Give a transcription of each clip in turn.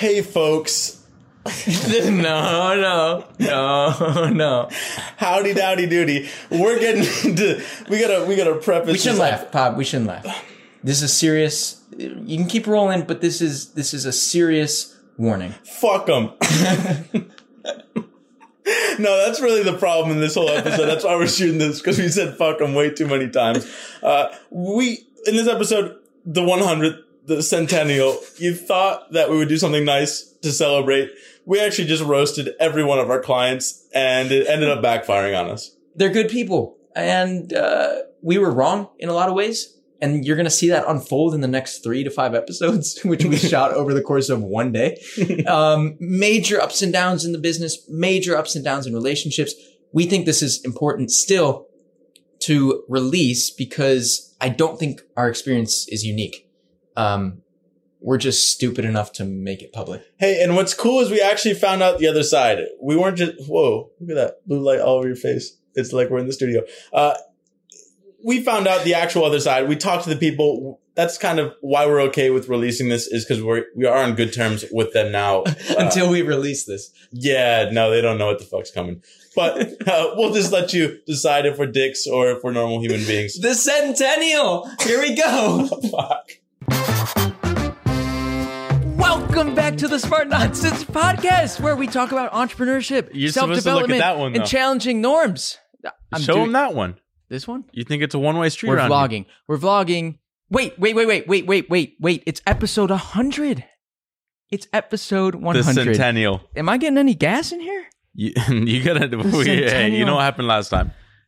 Hey, folks. No. Howdy dowdy doody. We're getting into. We gotta preface. We shouldn't laugh, Pop. We shouldn't laugh. This is serious. You can keep rolling, but this is a serious warning. Fuck them. No, that's really the problem in this whole episode. That's why we're shooting this, because we said fuck them way too many times. In this episode, the 100th, the centennial, you thought that we would do something nice to celebrate. We actually just roasted every one of our clients, and it ended up backfiring on us. They're good people, and we were wrong in a lot of ways. And you're going to see that unfold in the next 3 to 5 episodes, which we shot over the course of one day. Major ups and downs in the business, major ups and downs in relationships. We think this is important still to release because I don't think our experience is unique. We're just stupid enough to make it public. Hey, and what's cool is we actually found out the other side. We weren't just, whoa, look at that blue light all over your face. It's like we're in the studio. We found out the actual other side. We talked to the people. That's kind of why we're okay with releasing this, is because we are on good terms with them now. Until we release this. Yeah, no, they don't know what the fuck's coming. But we'll just let you decide if we're dicks or if we're normal human beings. The centennial! Here we go! Fuck. Welcome back to the Smart Nonsense Podcast, where we talk about entrepreneurship, You're supposed to look at self-development, that one, though. and challenging norms. Show them that one. This one? You think it's a one-way street We're around vlogging. We're vlogging. Wait. It's episode 100. It's episode 100. The centennial. Am I getting any gas in here? You gotta. Hey, you know what happened last time?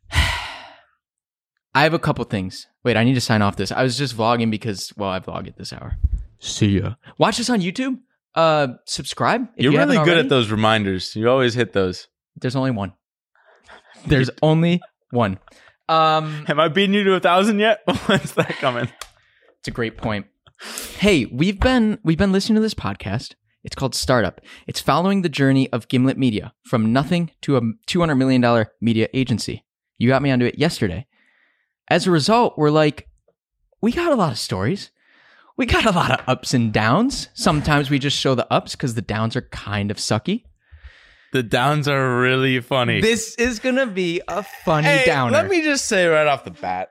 I have a couple things. Wait, I need to sign off this. I was just vlogging because, well, I vlog at this hour. See ya. Watch us on YouTube. Subscribe. If You're you really haven't good already. at those reminders. You always hit those. There's only one. There's only one. Am I beating you to 1,000 yet? When's that coming? It's a great point. Hey, we've been listening to this podcast. It's called Startup. It's following the journey of Gimlet Media from nothing to a $200 million media agency. You got me onto it yesterday. As a result, we're like, we got a lot of stories. We got a lot of ups and downs. Sometimes we just show the ups because the downs are kind of sucky. The downs are really funny. This is going to be a funny downer. Let me just say right off the bat,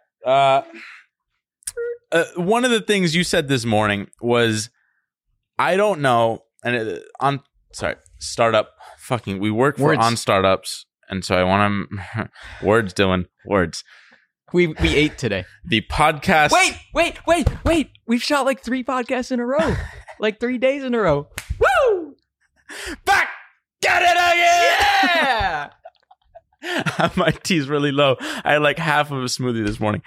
one of the things you said this morning was, I don't know, and startup, we work for Words. On Startups, and so I want to, words, Dylan, words. We ate today. The podcast. Wait. We've shot like 3 podcasts in a row. Like 3 days in a row. Woo! Back! Get it again! Yeah! My tea's really low. I had like half of a smoothie this morning.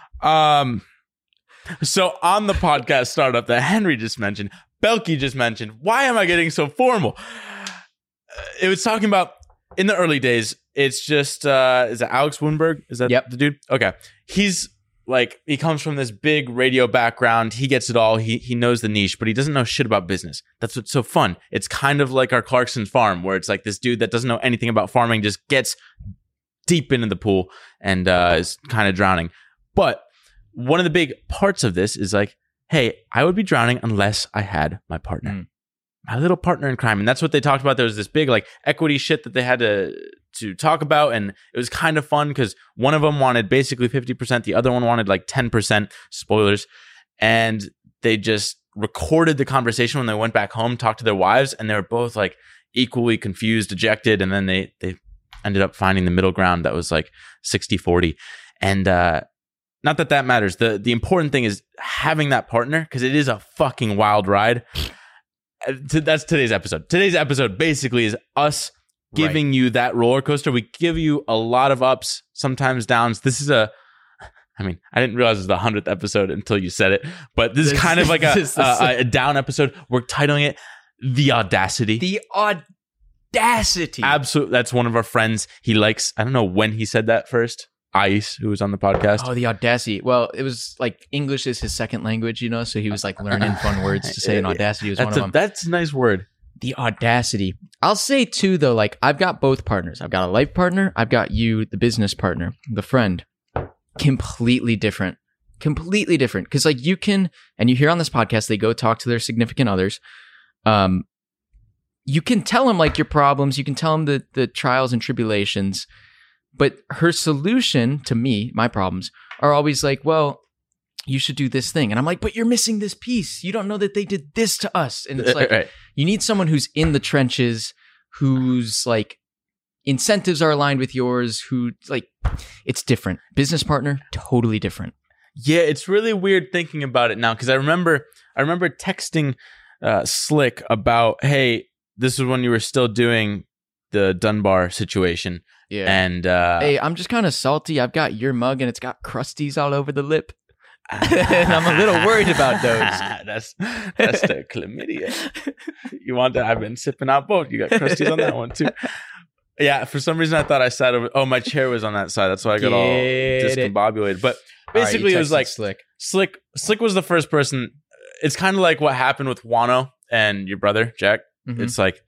So on the podcast Startup that Henry just mentioned, Belky just mentioned, why am I getting so formal? It was talking about, in the early days, it's just, is it Alex Woonberg? Is that the dude? Okay. He's like, he comes from this big radio background. He gets it all. He knows the niche, but he doesn't know shit about business. That's what's so fun. It's kind of like our Clarkson farm, where it's like this dude that doesn't know anything about farming just gets deep into the pool and is kind of drowning. But one of the big parts of this is like, hey, I would be drowning unless I had my partner. My little partner in crime. And that's what they talked about. There was this big like equity shit that they had to talk about. And it was kind of fun because one of them wanted basically 50%. The other one wanted like 10%. Spoilers. And they just recorded the conversation when they went back home, talked to their wives, and they were both like equally confused, dejected. And then they ended up finding the middle ground that was like 60-40. And not that matters. The important thing is having that partner, because it is a fucking wild ride. That's today's episode. Today's episode basically is us giving you that roller coaster. We give you a lot of ups, sometimes downs. This is I didn't realize it was the 100th episode until you said it, but this is kind of like a down episode. We're titling it The Audacity. The Audacity. Absolutely. That's one of our friends. He likes, I don't know when he said that first. Ice, who was on the podcast. Oh, the Audacity. Well, it was like English is his second language, so he was like learning fun words to say, and Audacity was one of them. That's a nice word. The Audacity. I'll say too, though, like I've got both partners. I've got a life partner. I've got you, the business partner, the friend. Completely different. Because like you can, and you hear on this podcast, they go talk to their significant others. you can tell him like your problems, you can tell him the trials and tribulations, but her solution to me, my problems, are always like, well, you should do this thing. And I'm like, but you're missing this piece. You don't know that they did this to us. And it's like, Right. you need someone who's in the trenches, whose like incentives are aligned with yours, who like, it's different. Business partner, totally different. Yeah, it's really weird thinking about it now because I remember texting Slick about, hey, this was when you were still doing the Dunbar situation. Yeah. And hey, I'm just kind of salty. I've got your mug and it's got crusties all over the lip. And I'm a little worried about those. That's the chlamydia. You want that? I've been sipping out both. You got crusties on that one too. Yeah, for some reason I thought I sat over. Oh, my chair was on that side. That's why I got all discombobulated. But basically, it was like Slick was the first person. It's kind of like what happened with Wano and your brother Jack. Mhm. It's like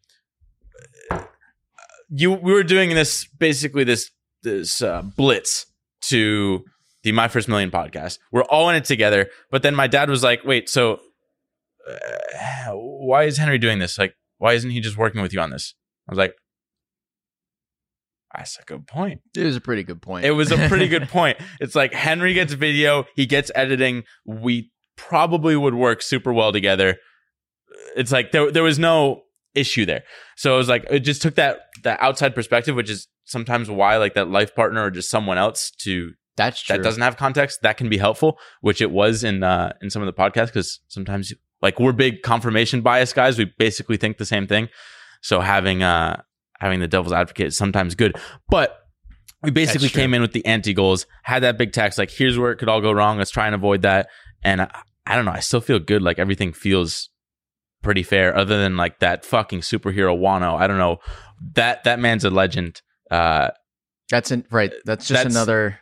we were doing this blitz to the My First Million podcast. We're all in it together. But then my dad was like, wait, so why is Henry doing this? Like, why isn't he just working with you on this? I was like, that's a good point. It was a pretty good point. It was a pretty good point. It's like Henry gets video, he gets editing. We probably would work super well together. It's like there was no issue there. So it was like, it just took that outside perspective, which is sometimes why like that life partner or just someone else That's true. that doesn't have context, that can be helpful, which it was in some of the podcasts, because sometimes like we're big confirmation bias guys. We basically think the same thing. So having the devil's advocate is sometimes good. But we basically came in with the anti-goals, had that big text, like here's where it could all go wrong. Let's try and avoid that. And I don't know. I still feel good. Like everything feels pretty fair other than like that fucking superhero Wano. I don't know. That man's a legend. That's just another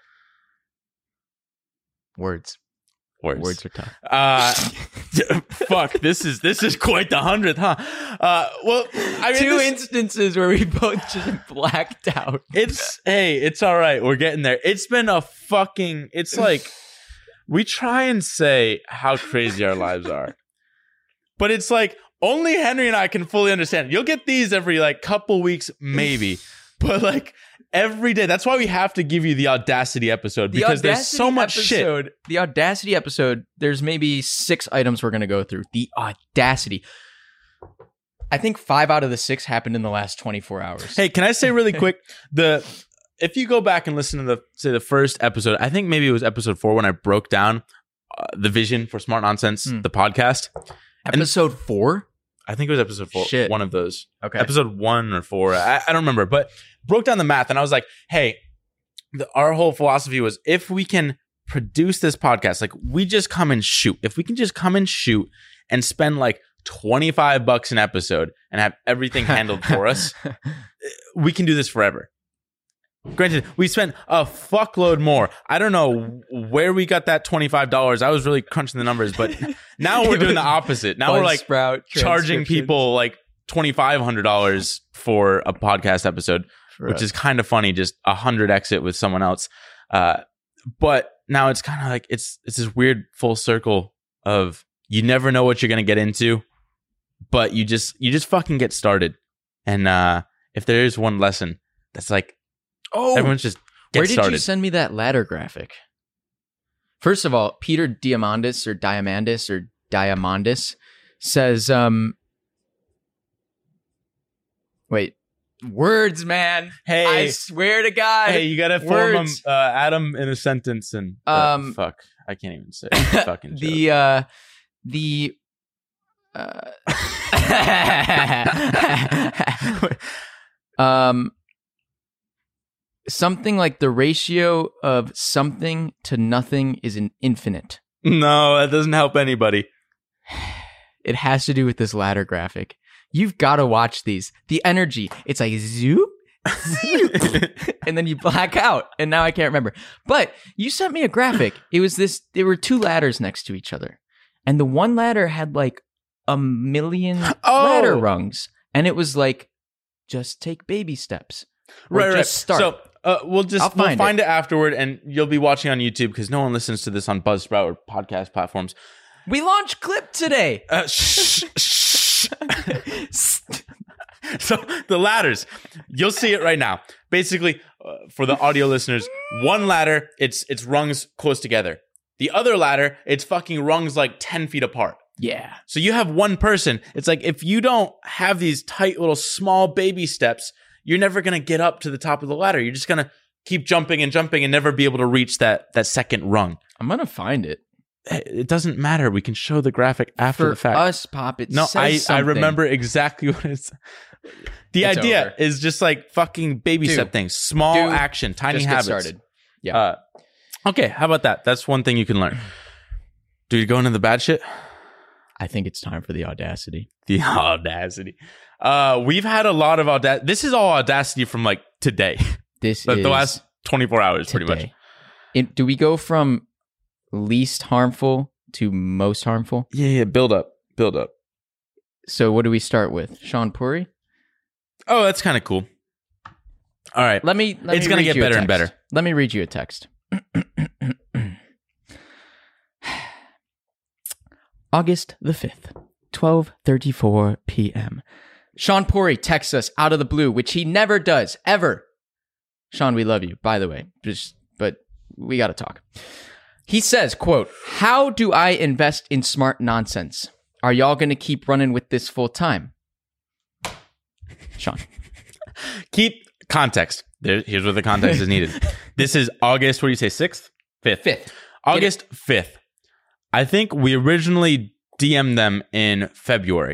words. Words are tough. Fuck. This is quite the 100th, huh? Well, I mean, Two instances where we both just blacked out. It's all right. We're getting there. It's been it's like we try and say how crazy our lives are, but it's like only Henry and I can fully understand. You'll get these every like couple weeks, maybe, but like every day. That's why we have to give you the Audacity episode, because there's so much shit. The Audacity episode, there's maybe 6 items we're going to go through. The Audacity. I think 5 out of the 6 happened in the last 24 hours. Hey, can I say really quick, if you go back and listen to the first episode, I think maybe it was episode 4 when I broke down the vision for Smart Nonsense, the podcast. Episode 4? I think it was episode 4. Shit. One of those. Okay. Episode 1 or 4. I don't remember, but broke down the math and I was like, hey, our whole philosophy was if we can produce this podcast, like we just come and shoot. If we can just come and shoot and spend like $25 an episode and have everything handled for us, we can do this forever. Granted, we spent a fuckload more. I don't know where we got that $25. I was really crunching the numbers, but now we're doing the opposite. Now we're like charging people like $2,500 for a podcast episode, which is kind of funny. Just 100x it with someone else. But now it's kind of like it's this weird full circle of you never know what you're gonna get into, but you just fucking get started. And if there is one lesson, that's like, everyone's just get started. Where did you send me that ladder graphic? First of all, Peter Diamandis says, wait, words, man. Hey, I swear to God. Hey, you gotta form them, Adam in a sentence and fuck. I can't even say it. Fucking joke. Something like the ratio of something to nothing is an infinite. No, that doesn't help anybody. It has to do with this ladder graphic. You've got to watch these. The energy. It's like zoop, zoop, and then you black out. And now I can't remember. But you sent me a graphic. It was this. There were 2 ladders next to each other. And the one ladder had like 1 million ladder rungs. And it was like, just take baby steps. Right. Just start. So we'll find it afterward, and you'll be watching on YouTube because no one listens to this on Buzzsprout or podcast platforms. We launched Clip today. So the ladders, you'll see it right now. Basically, for the audio listeners, one ladder, it's rungs close together. The other ladder, it's fucking rungs like 10 feet apart. Yeah. So you have one person. It's like if you don't have these tight little small baby steps, you're never going to get up to the top of the ladder. You're just going to keep jumping and never be able to reach that second rung. I'm going to find it. It doesn't matter. We can show the graphic after the fact. For us, Pop, it No, says I something. remember exactly what it's. The It's idea over. is just like fucking baby Dude. step things, small Dude, action, tiny Just habits. get started. Yeah. Okay, how about that? That's one thing you can learn. Dude, going into the bad shit? I think it's time for the audacity. The audacity. We've had a lot of audacity. This is all audacity from like today. This The is last 24 hours, today. pretty much. Do we go from least harmful to most harmful? Yeah, build up. So what do we start with? Sean Puri? Oh, that's kind of cool. All right. Let me It's gonna read get you a better and text. better. Let me read you a text. August the 5th, 12:34 p.m. Sean Puri texts us out of the blue, which he never does, ever. Sean, we love you, by the way. But we got to talk. He says, quote, "How do I invest in smart nonsense? Are y'all going to keep running with this full time?" Sean. Keep context. Here's where the context is needed. This is August, what do you say, 6th? 5th. 5th. August 5th. I think we originally DM'd them in February.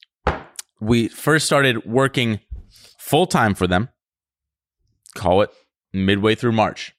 We first started working full-time for them. Call it midway through March.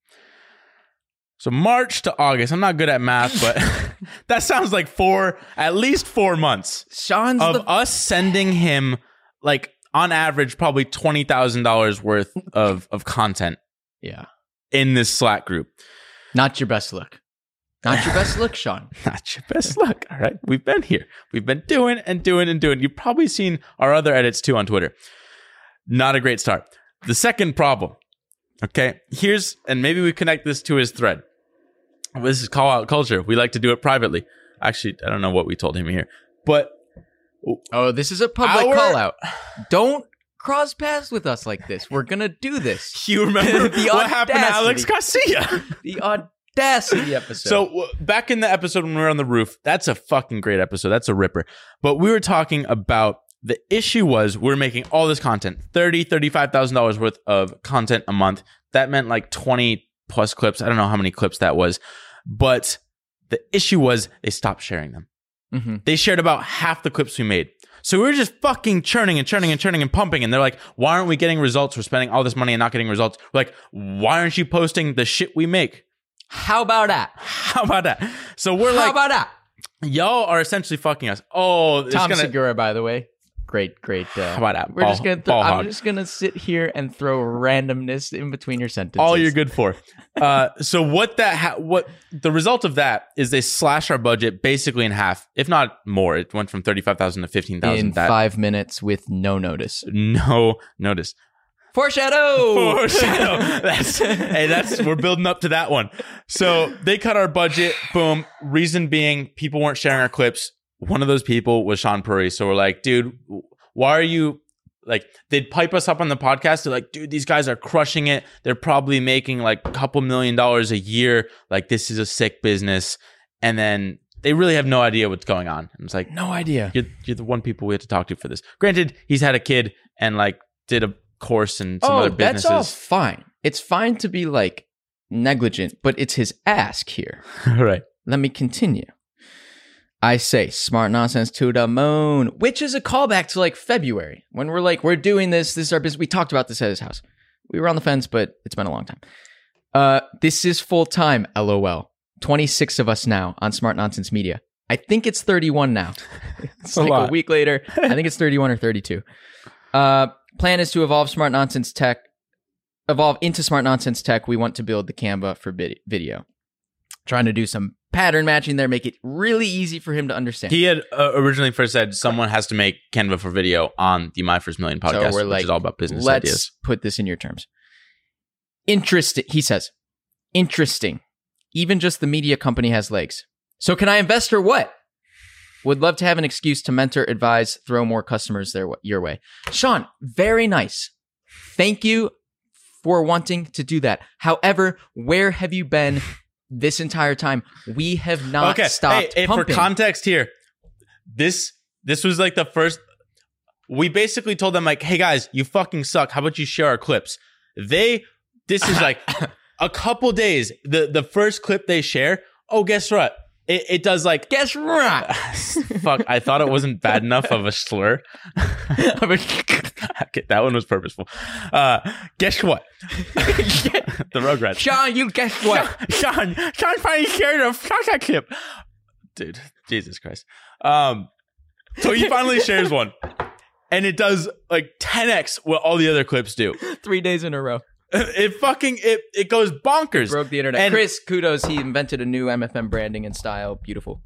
So March to August. I'm not good at math, but that sounds like at least 4 months Sean's of us sending him, like, on average, probably $20,000 worth of content Yeah. in this Slack group. Not your best look. Not your best look, Sean. Not your best luck. All right. We've been here. We've been doing and doing and doing. You've probably seen our other edits too on Twitter. Not a great start. The second problem. Okay. And maybe we connect this to his thread. This is call out culture. We like to do it privately. Actually, I don't know what we told him here, but Oh, this is a public call out. Don't cross paths with us like this. We're going to do this. you remember The what happened to Alex audacity. Garcia. The audacity episode. So back in the episode when we were on the roof, that's a fucking great episode. That's a ripper. But we were talking about the issue was we're making all this content, $35,000 worth of content a month. That meant like 20 plus clips. I don't know how many clips that was. But the issue was they stopped sharing them. Mm-hmm. They shared about half the clips we made. So we were just fucking churning and pumping. And they're like, why aren't we getting results? We're spending all this money and not getting results. We're like, why aren't you posting the shit we make? How about that? How about that? So we're How like, about that? y'all are essentially fucking us. Oh, it's Tom gonna. Segura, by the way. Great. How about that? We're just gonna. Ball I'm hog. just gonna sit here and throw randomness in between your sentences. All you're good for. So what the result of that is they slash our budget basically in half, if not more. It went from 35,000 to 15,000. in 5 minutes with no notice. No notice. Foreshadow. We're building up to that one. So they cut our budget. Boom. Reason being, people weren't sharing our clips. One of those people was Sean Puri. So we're like, dude, why are you like? They'd pipe us up on the podcast. They're like, dude, these guys are crushing it. They're probably making like a couple $1 million a year. Like, this is a sick business. And then they really have no idea what's going on. And it's like, No idea. you're the one people we have to talk to for this. Granted, he's had a kid and like did a course and some other businesses. That's all fine. It's fine to be like negligent, but it's his ask here. Right. Let me continue. I say smart nonsense to the moon, which is a callback to like February when we're like, we're doing this. This is our business. We talked about this at his house. We were on the fence, but it's been a long time. This is full time. LOL. 26 of us now on Smart Nonsense Media. I think it's 31 now. It's like a week later. I think it's 31 or 32. Plan is to evolve into Smart Nonsense Tech. We want to build the Canva for video. Trying to do some pattern matching there, make it really easy for him to understand. He had originally first said someone has to make Canva for video on the My First Million podcast, we're which is all about business let's ideas. put this in your terms. Interesting. He says, interesting. Even just the media company has legs. So can I invest or what? Would love to have an excuse to mentor, advise, throw more customers your way. Sean, very nice. Thank you for wanting to do that. However, where have you been this entire time? We have not stopped Hey, pumping. for context here, this was like the first. We basically told them like, hey guys, you fucking suck. How about you share our clips? This is like a couple days. The first clip they share. Oh, guess what? It does like Guess what? fuck. I thought it wasn't bad enough of a slur. Okay, that one was purposeful. Guess what? The Rugrats. Sean, you guess what? Sean finally shared a Shaka clip. Dude, Jesus Christ. So he finally shares one. And it does like 10x what all the other clips do. 3 days in a row. It goes bonkers. Broke the internet. And- Chris, kudos. He invented a new MFM branding and style. Beautiful.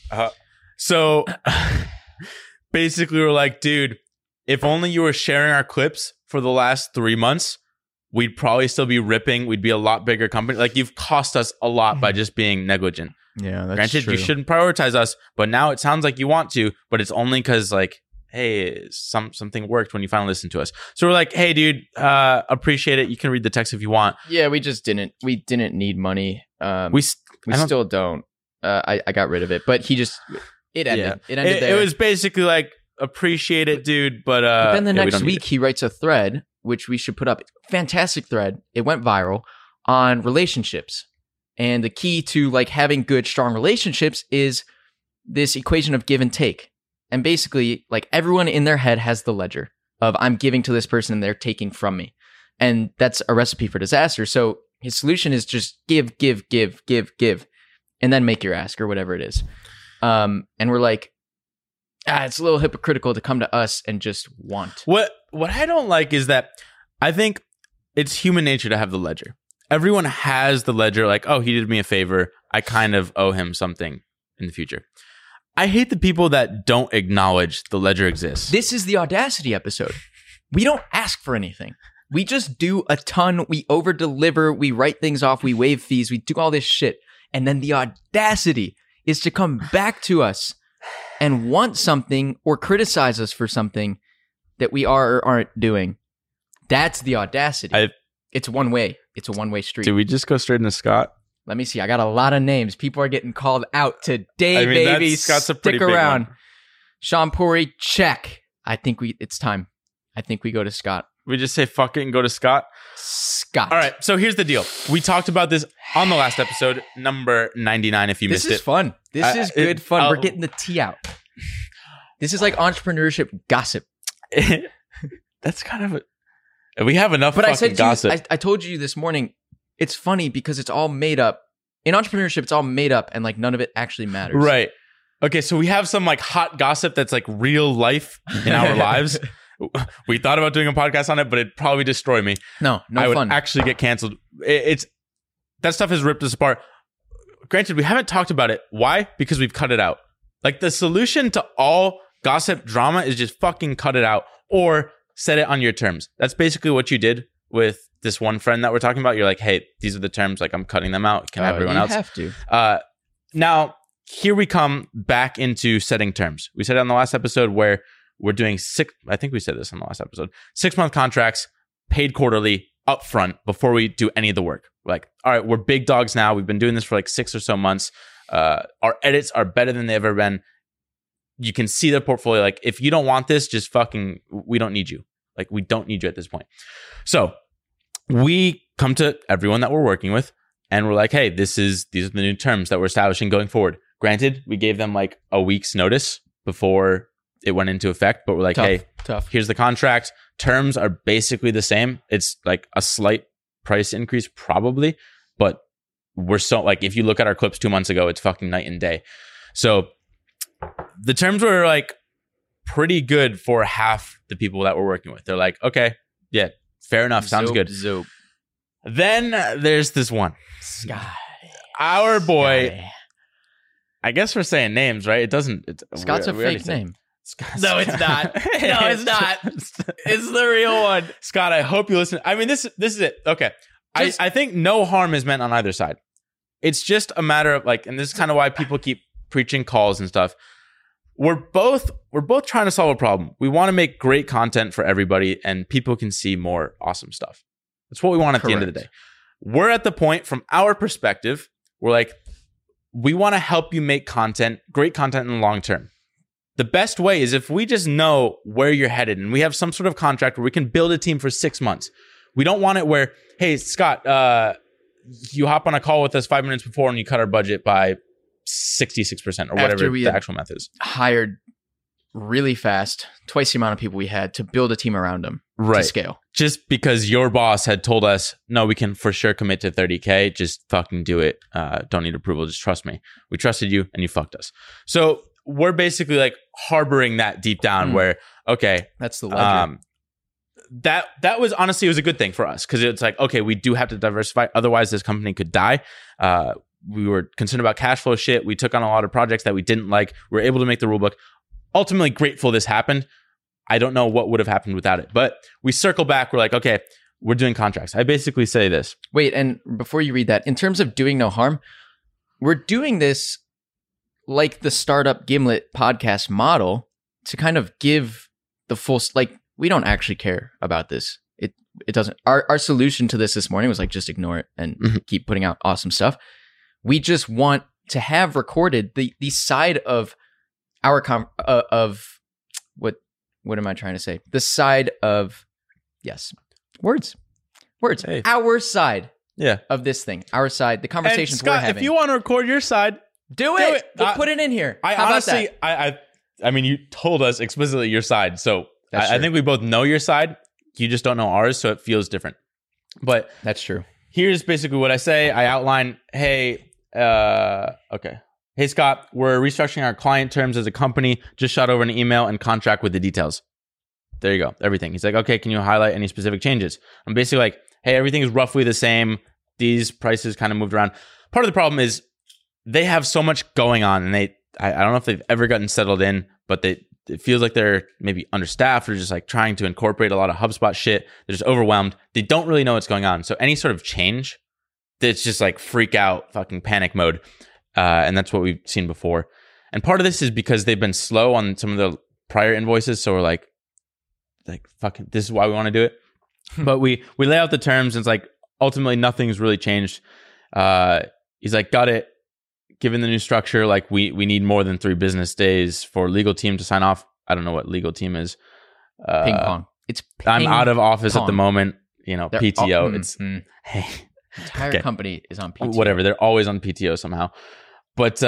So basically we're like, dude, if only you were sharing our clips for the last 3 months, we'd probably still be ripping. We'd be a lot bigger company. Like you've cost us a lot by just being negligent. Yeah, that's Granted, you shouldn't prioritize us, but now it sounds like you want to, but it's only because like, hey, something worked when you finally listened to us. So we're like, hey, dude, appreciate it. You can read the text if you want. Yeah, we just didn't. We didn't need money. We Still don't. I got rid of it, but he just it ended. Yeah. It ended there. It was basically like, appreciate it, dude, but then the yeah, we next don't need week he writes a thread, which we should put up. Fantastic thread. It went viral on relationships. And the key to like having good, strong relationships is this equation of give and take. And basically, like everyone in their head has the ledger of I'm giving to this person and they're taking from me. And that's a recipe for disaster. So his solution is just give, and then make your ask or whatever it is. And we're like, it's a little hypocritical to come to us and just want. What I don't like is that I think it's human nature to have the ledger. Everyone has the ledger like, oh, he did me a favor. I kind of owe him something in the future. I hate the people that don't acknowledge the ledger exists. This is the Audacity episode. We don't ask for anything. We just do a ton. We over deliver. We write things off. We waive fees. We do all this shit. And then the audacity is to come back to us and want something or criticize us for something that we are or aren't doing. That's the audacity. It's one way. It's a one-way street. Did we just go straight into Scott? Let me see. I got a lot of names. People are getting called out today, baby. Scott's a pretty Stick big around. one. Sean Puri, check. I think it's time. I think we go to Scott. We just say fuck it and go to Scott? Scott. All right, so here's the deal. We talked about this on the last episode, number 99, if you missed it. This is fun. This is good fun. We're getting the tea out. This is like entrepreneurship gossip. That's kind of a... We have enough But fucking I said to gossip. you, I told you this morning, it's funny because it's all made up. In entrepreneurship, it's all made up and like none of it actually matters. Right. Okay, so we have some like hot gossip that's like real life in our lives. We thought about doing a podcast on it, but it'd probably destroy me. No I would fun. actually get canceled. It's that stuff has ripped us apart. Granted, we haven't talked about it. Why? Because we've cut it out. Like the solution to all gossip drama is just fucking cut it out or set it on your terms. That's basically what you did with this one friend that we're talking about. You're like, hey, these are the terms. Like I'm cutting them out. Can everyone else? You have to. Now, here we come back into setting terms. We said it on the last episode where we're doing I think we said this on the last episode, 6-month contracts, paid quarterly, upfront before we do any of the work. We're like, all right, we're big dogs now. We've been doing this for like 6 or so months. Our edits are better than they've ever been. You can see the portfolio. Like, if you don't want this, just fucking, we don't need you. Like, we don't need you at this point. So we come to everyone that we're working with and we're like, hey, these are the new terms that we're establishing going forward. Granted, we gave them like a week's notice before it went into effect, but we're like, Tough. Here's the contract. Terms are basically the same. It's like a slight price increase probably, but we're so like, if you look at our clips 2 months ago, it's fucking night and day. So the terms were like pretty good for half the people that we're working with. They're like, okay, yeah, fair enough. Sounds good. Zoop. Then there's this one. Scott. Our boy. I guess we're saying names, right? It doesn't. Scott's a fake name. No, it's not. No, it's not. It's the real one. Scott, I hope you listen. I mean, this is it. Okay. I think no harm is meant on either side. It's just a matter of like, and this is kind of why people keep preaching calls and stuff. we're both trying to solve a problem. We want to make great content for everybody, and people can see more awesome stuff. That's what we want at the end of the day. We're at the point, from our perspective, we're like, we want to help you make content, great content in the long term. The best way is if we just know where you're headed and we have some sort of contract where we can build a team for 6 months. We don't want it where, hey, Scott, you hop on a call with us 5 minutes before and you cut our budget by 66% or whatever the actual method is. Hired really fast, twice the amount of people we had to build a team around them to scale. Just because your boss had told us, no, we can for sure commit to 30K, just fucking do it. Don't need approval, just trust me. We trusted you and you fucked us. So we're basically like harboring that deep down where, okay. That's the ledger. That was honestly, it was a good thing for us because it's like, okay, we do have to diversify. Otherwise, this company could die. We were concerned about cash flow shit. We took on a lot of projects that we didn't like. We were able to make the rulebook. Ultimately grateful this happened. I don't know what would have happened without it. But we circle back. We're like, okay, we're doing contracts. I basically say this. Wait, and before you read that, in terms of doing no harm, we're doing this like the Startup Gimlet podcast model to kind of give the full, like, we don't actually care about this. It doesn't. Our solution to this morning was like, just ignore it and keep putting out awesome stuff. We just want to have recorded the side of our what am I trying to say? The side of words. Hey. Our side Yeah. of this thing. Our side, the conversations Scott, we're having. if you want to record your side, do it. We'll put it in here. I How honestly, about that? I mean, you told us explicitly your side, so That's I true. think we both know your side. You just don't know ours, so it feels different. But That's true. here's basically what I say. I outline, hey, hey, Scott, we're restructuring our client terms as a company. Just shot over an email and contract with the details. There you go. Everything. He's like, okay, can you highlight any specific changes? I'm basically like, hey, everything is roughly the same. These prices kind of moved around. Part of the problem is they have so much going on, and I don't know if they've ever gotten settled in, but it feels like they're maybe understaffed or just like trying to incorporate a lot of HubSpot shit. They're just overwhelmed. They don't really know what's going on. So any sort of change, it's just like freak out, fucking panic mode. And that's what we've seen before. And part of this is because they've been slow on some of the prior invoices. So we're like fucking, this is why we want to do it. But we lay out the terms, and it's like ultimately nothing's really changed. He's like, got it. Given the new structure, like we need more than 3 business days for legal team to sign off. I don't know what legal team is. Ping pong. It's I'm out of office at the pong. moment. You know, They're PTO. Hey, the entire Okay. company is on PTO. whatever. They're always on PTO somehow. But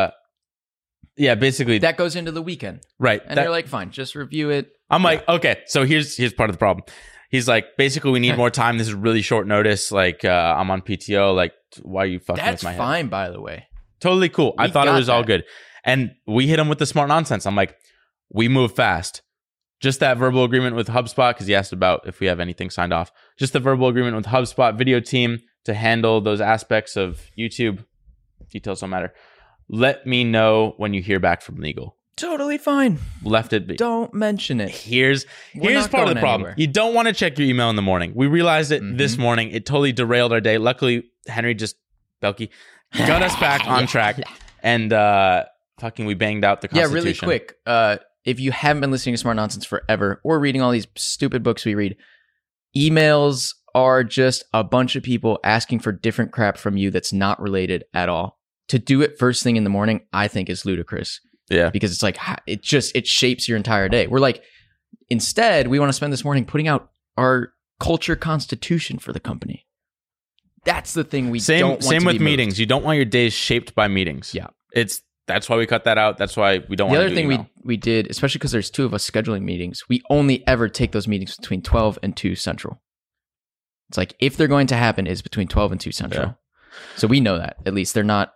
yeah, basically That goes into the weekend. right. And you're like, fine, just review it. I'm like, okay, so here's part of the problem. He's like, basically, we need more time. This is really short notice. Like, I'm on PTO. Like, why are you fucking That's with my head? fine, by the way. Totally cool. I We thought it got was all that. good. And we hit him with the smart nonsense. I'm like, we move fast. Just that verbal agreement with HubSpot, because he asked about if we have anything signed off. Just the verbal agreement with HubSpot video team to handle those aspects of YouTube. Details don't matter. Let me know when you hear back from legal. Totally fine. Left it be. Don't mention it. Here's We're part not of going the problem. anywhere. You don't want to check your email in the morning. We realized it this morning. It totally derailed our day. Luckily, Henry Belky got us back on track, and fucking we banged out the Constitution. Yeah, really quick. If you haven't been listening to Smart Nonsense forever or reading all these stupid books we read, emails are just a bunch of people asking for different crap from you that's not related at all. To do it first thing in the morning, I think is ludicrous. Yeah. Because it's like, it shapes your entire day. We're like, instead, we want to spend this morning putting out our culture constitution for the company. That's the thing we don't want Same to with be moved. meetings. You don't want your days shaped by meetings. Yeah. That's why we cut that out. That's why we don't The want other to do thing email. we did, especially because there's 2 of us scheduling meetings, we only ever take those meetings between 12 and 2 Central. It's like, if they're going to happen, it's between 12 and 2 Central. Yeah. So we know that. At least they're not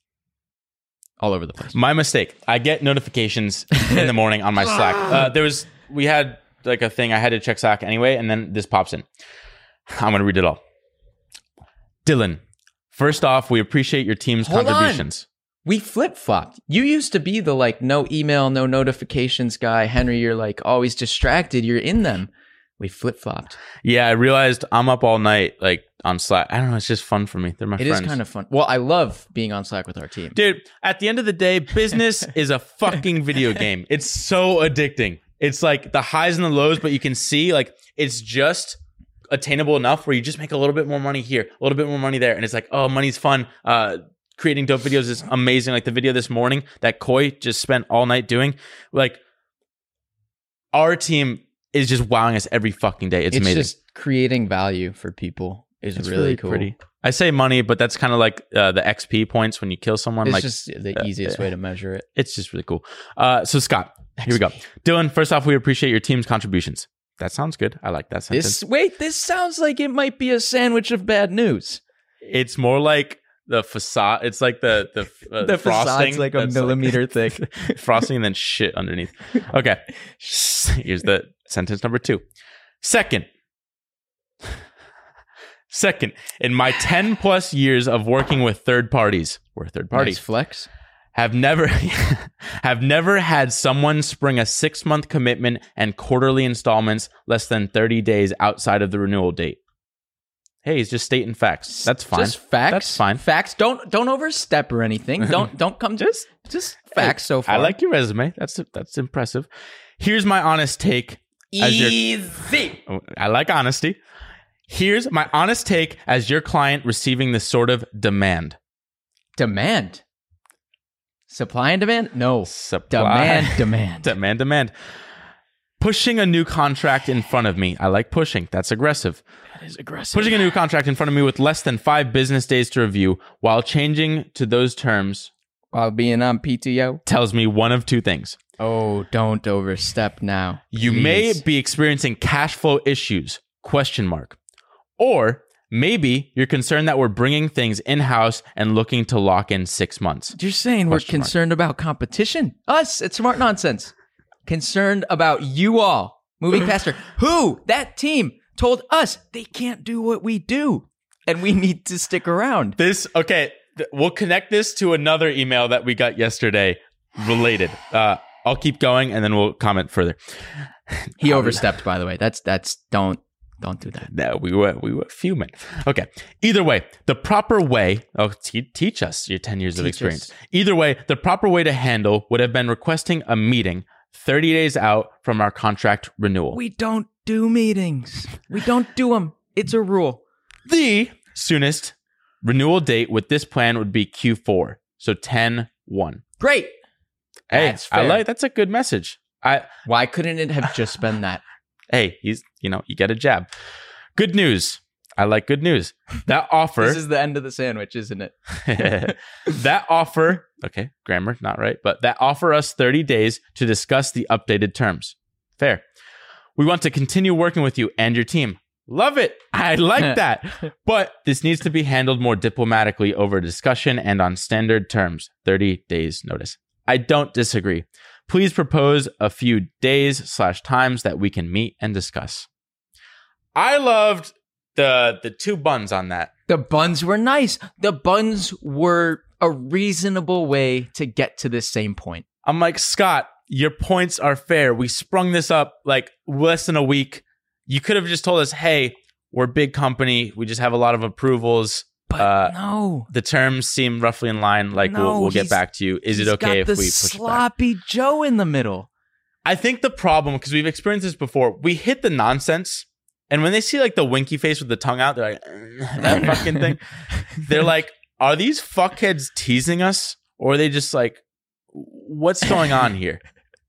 all over the place. My mistake. I get notifications in the morning on my Slack. We had like a thing. I had to check Slack anyway, and then this pops in. I'm going to read it all. Dylan, first off, we appreciate your team's Hold on. contributions. We flip-flopped. You used to be the like no email, no notifications guy. Henry, you're like always distracted. You're in them. We flip-flopped. Yeah, I realized I'm up all night, like on Slack. I don't know. It's just fun for me. They're my It friends. is kind of fun. Well, I love being on Slack with our team. Dude, at the end of the day, business is a fucking video game. It's so addicting. It's like the highs and the lows, but you can see like it's just attainable enough where you just make a little bit more money here, a little bit more money there. And it's like, oh, money's fun. Creating dope videos is amazing. Like the video this morning that Koi just spent all night doing. Like our team is just wowing us every fucking day. It's amazing. Just creating value for people is It's really cool. pretty. I say money, but that's kind of like the XP points when you kill someone. It's like just the easiest way to measure it. it's just really cool. So Scott, here we go. Dylan, first off, we appreciate your team's contributions. That sounds good. I like that sentence. This sounds like it might be a sandwich of bad news. It's more like the facade. It's like the The frosting, facade's like a that's millimeter thick. frosting and then shit underneath. Okay, here's the sentence number 2. Second, in my 10 plus years of working with third parties, we're a third party, Nice flex. have never had someone spring a 6-month commitment and quarterly installments less than 30 days outside of the renewal date. Hey, he's just stating facts. That's fine. Just facts. That's fine. Facts. Don't overstep or anything. Don't come just facts so far. I like your resume. That's impressive. Here's my honest take. Easy. I like honesty. Here's my honest take as your client receiving this sort of demand. Demand. Supply and demand? No. Supply. Demand. Demand. Pushing a new contract in front of me. I like pushing. That's aggressive. That is aggressive. Pushing a new contract in front of me with less than 5 business days to review while changing to those terms While being on PTO. tells me one of 2 things. Oh, don't overstep now. You may be experiencing cash flow issues, ? Or maybe you're concerned that we're bringing things in-house and looking to lock in 6 months. You're saying we're Question mark. concerned about competition? Us, it's smart nonsense. Concerned about you all moving faster. Who? That team told us they can't do what we do, and we need to stick around. We'll connect this to another email that we got yesterday related. I'll keep going and then we'll comment further. He overstepped, by the way. That's don't do that. No, we were fuming. Okay. Either way, the proper way. Teach us your 10 years of Teach experience. us. Either way, the proper way to handle would have been requesting a meeting 30 days out from our contract renewal. We don't do meetings. We don't do them. It's a rule. The soonest renewal date with this plan would be Q4, so 10/1. Great. Hey, That's fair. that's a good message. Why couldn't it have just been that? Hey, you get a jab. Good news. I like good news. That offer. This is the end of the sandwich, isn't it? That offer. Okay, grammar, not right. But that offer us 30 days to discuss the updated terms. Fair. We want to continue working with you and your team. Love it. I like that. But this needs to be handled more diplomatically over discussion and on standard terms. 30 days notice. I don't disagree. Please propose a few days/times that we can meet and discuss. I loved the 2 buns on that. The buns were nice. The buns were a reasonable way to get to this same point. I'm like, Scott, your points are fair. We sprung this up like less than a week. You could have just told us, hey, we're a big company. We just have a lot of approvals. But no. The terms seem roughly in line. Like, No, we'll get he's- back to you. Is it He's okay if got we the push it back? sloppy Joe in the middle? I think the problem, because we've experienced this before, we hit the nonsense. And when they see like the winky face with the tongue out, they're like, that fucking thing. They're like, are these fuckheads teasing us? Or are they just like, what's going on here?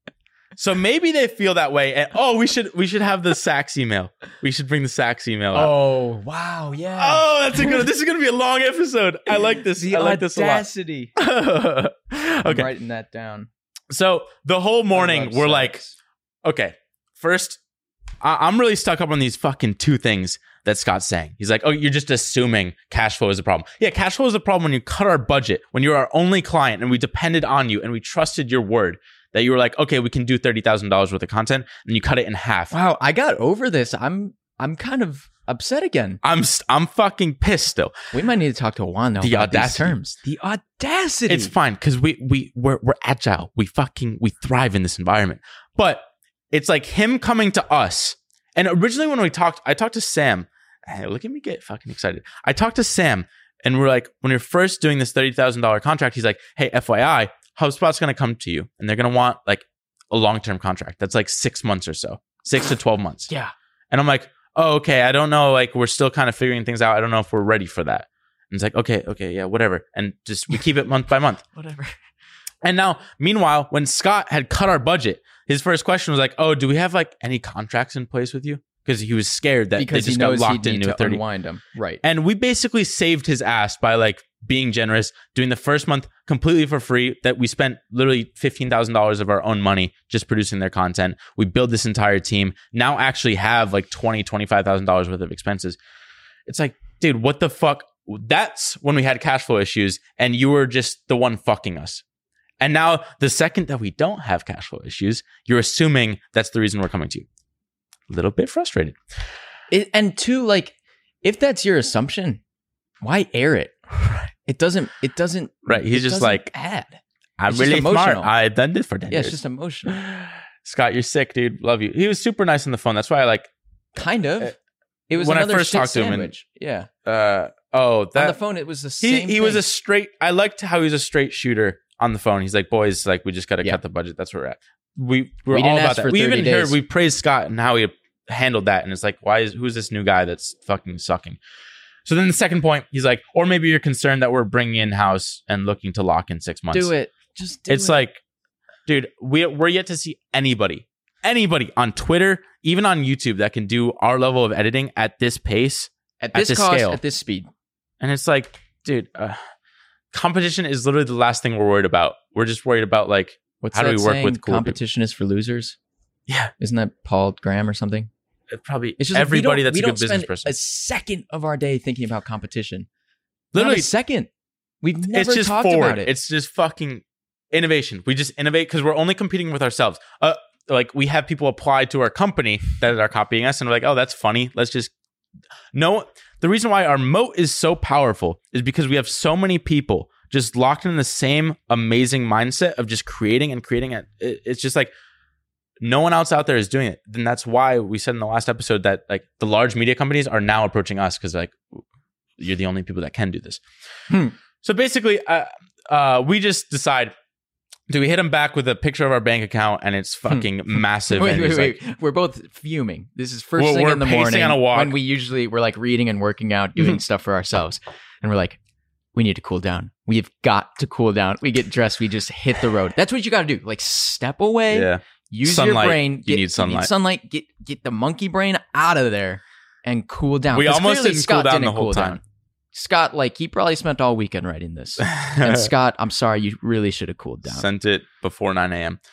So maybe they feel that way. And we should have the Saks email. We should bring the Saks email out. Oh, wow. Yeah. Oh, this is gonna be a long episode. I like this. I like this a lot. audacity. Okay. I'm writing that down. So the whole morning I love we're Saks. like, okay, first, I'm really stuck up on these fucking 2 things that Scott's saying. He's like, oh, you're just assuming cash flow is a problem. Yeah, cash flow is a problem when you cut our budget, when you're our only client and we depended on you and we trusted your word that you were like, okay, we can do $30,000 worth of content, and you cut it in half. Wow, I got over this. I'm kind of upset again. I'm fucking pissed still. We might need to talk to Juan though. The about these audacity. terms. The audacity. It's fine because we're agile. We thrive in this environment. But it's like him coming to us And originally when I talked to Sam. Hey, look at me get fucking excited. I talked to Sam and we're like, when you're first doing this $30,000 contract, he's like, hey, FYI, HubSpot's going to come to you and they're going to want like a long-term contract. That's like 6 months or so, 6 to 12 months. Yeah. And I'm like, oh, okay. I don't know. Like, we're still kind of figuring things out. I don't know if we're ready for that. And it's like, okay, yeah, whatever. And just, we keep it month by month. Whatever. And now, meanwhile, when Scott had cut our budget, his first question was like, oh, do we have like any contracts in place with you? Because he was scared that Because they he just got knows locked he'd need into a to 30. unwind them. Right. And we basically saved his ass by like being generous, doing the first month completely for free, that we spent literally $15,000 of our own money just producing their content. We built this entire team, now actually have like $25,000 worth of expenses. It's like, dude, what the fuck? That's when we had cash flow issues and you were just the one fucking us. And now the second that we don't have cash flow issues, you're assuming that's the reason we're coming to you. A little bit frustrated. And two, like, if that's your assumption, why air it? It doesn't. Right. He's it just doesn't like, add. I'm It's just really smart. emotional. I've done this for 10 Yeah, years. it's just emotional. Scott, you're sick, dude. Love you. He was super nice on the phone. That's why I like, Kind of. It was when I another first shit talked to him and- sandwich. Yeah. on On the phone, it was the same. he was thing. a straight, I liked how he was a straight shooter on the phone. He's like, boys, like, we just got to Yeah. cut the budget. That's where we're at. We're We all didn't about ask that. for We 30 even days. we praised Scott and how he handled that. And it's like, who's this new guy that's fucking sucking? So then the second point, he's like, or maybe you're concerned that we're bringing in-house and looking to lock in 6 months. Do it. Just do It's it. like, dude, we're yet to see anybody on Twitter, even on YouTube, that can do our level of editing at this pace. at this this cost, scale. at this speed. And it's like, dude, competition is literally the last thing we're worried about. We're just worried about like, What's how do that we work saying? with cool Competition is for losers. yeah, Isn't that Paul Graham or something? probably It's just like, everybody that's we a don't good business spend person. a second of our day thinking about competition. Literally, Not a second. We've never it's just talked forward. about it. It's just fucking innovation. We just innovate because we're only competing with ourselves. Like we have people apply to our company that are copying us, and we're like, oh, that's funny. Let's just no. The reason why our moat is so powerful is because we have so many people just locked in the same amazing mindset of just creating and creating it. It's just like no one else out there is doing it. Then that's why we said in the last episode that like the large media companies are now approaching us because like you're the only people that can do this. So basically, we just decide, do we hit them back with a picture of our bank account and it's fucking massive? Wait, and wait, it's wait. like, We're both fuming. This is 1st We're- thing we're in the pacing morning on a walk. when we're like reading and working out, doing stuff for ourselves. And we're like, we need to cool down. We've got to cool down. We get dressed. We just hit the road. That's what you got to do. Like step away, yeah. use Sunlight. your brain. You need sunlight. Get the monkey brain out of there and cool down. We 'Cause almost clearly didn't cool Scott down didn't the whole cool time. down. Scott, like he probably spent all weekend writing this. And Scott, I'm sorry, you really should have cooled down. Sent it before 9 a.m.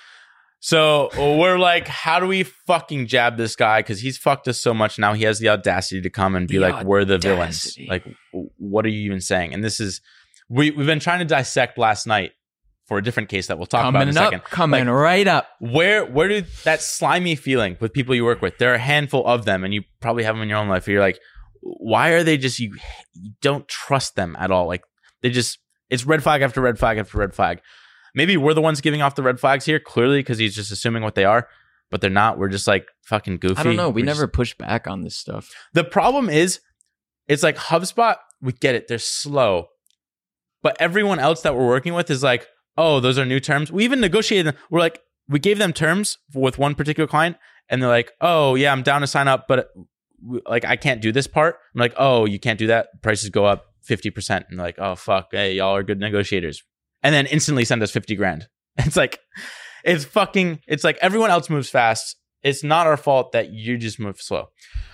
So we're like, how do we fucking jab this guy? Because he's fucked us so much. Now he has the audacity to come and be The like, we're the villains. audacity. Like, what are you even saying? And this is, we've been trying to dissect last night for a different case that we'll talk about in a second. Coming Like, right up. Where did that slimy feeling with people you work with? There are a handful of them, and you probably have them in your own life. Where you're like, why are they just you don't trust them at all? Like they just it's red flag after red flag after red flag. Maybe we're the ones giving off the red flags here, clearly, because he's just assuming what they are, but they're not. We're just like fucking goofy. I don't know. We We're never just- push back on this stuff. The problem is, it's like HubSpot. We get it; they're slow, but everyone else that we're working with is like, oh, those are new terms. We even negotiated them. We're like, we gave them terms with one particular client, and they're like, oh yeah, I'm down to sign up, but like I can't do this part. I'm like, oh, you can't do that. Prices go up 50%. And they're like, oh fuck, hey, y'all are good negotiators. And then instantly send us 50 grand. It's like, it's like everyone else moves fast. It's not our fault that you just move slow.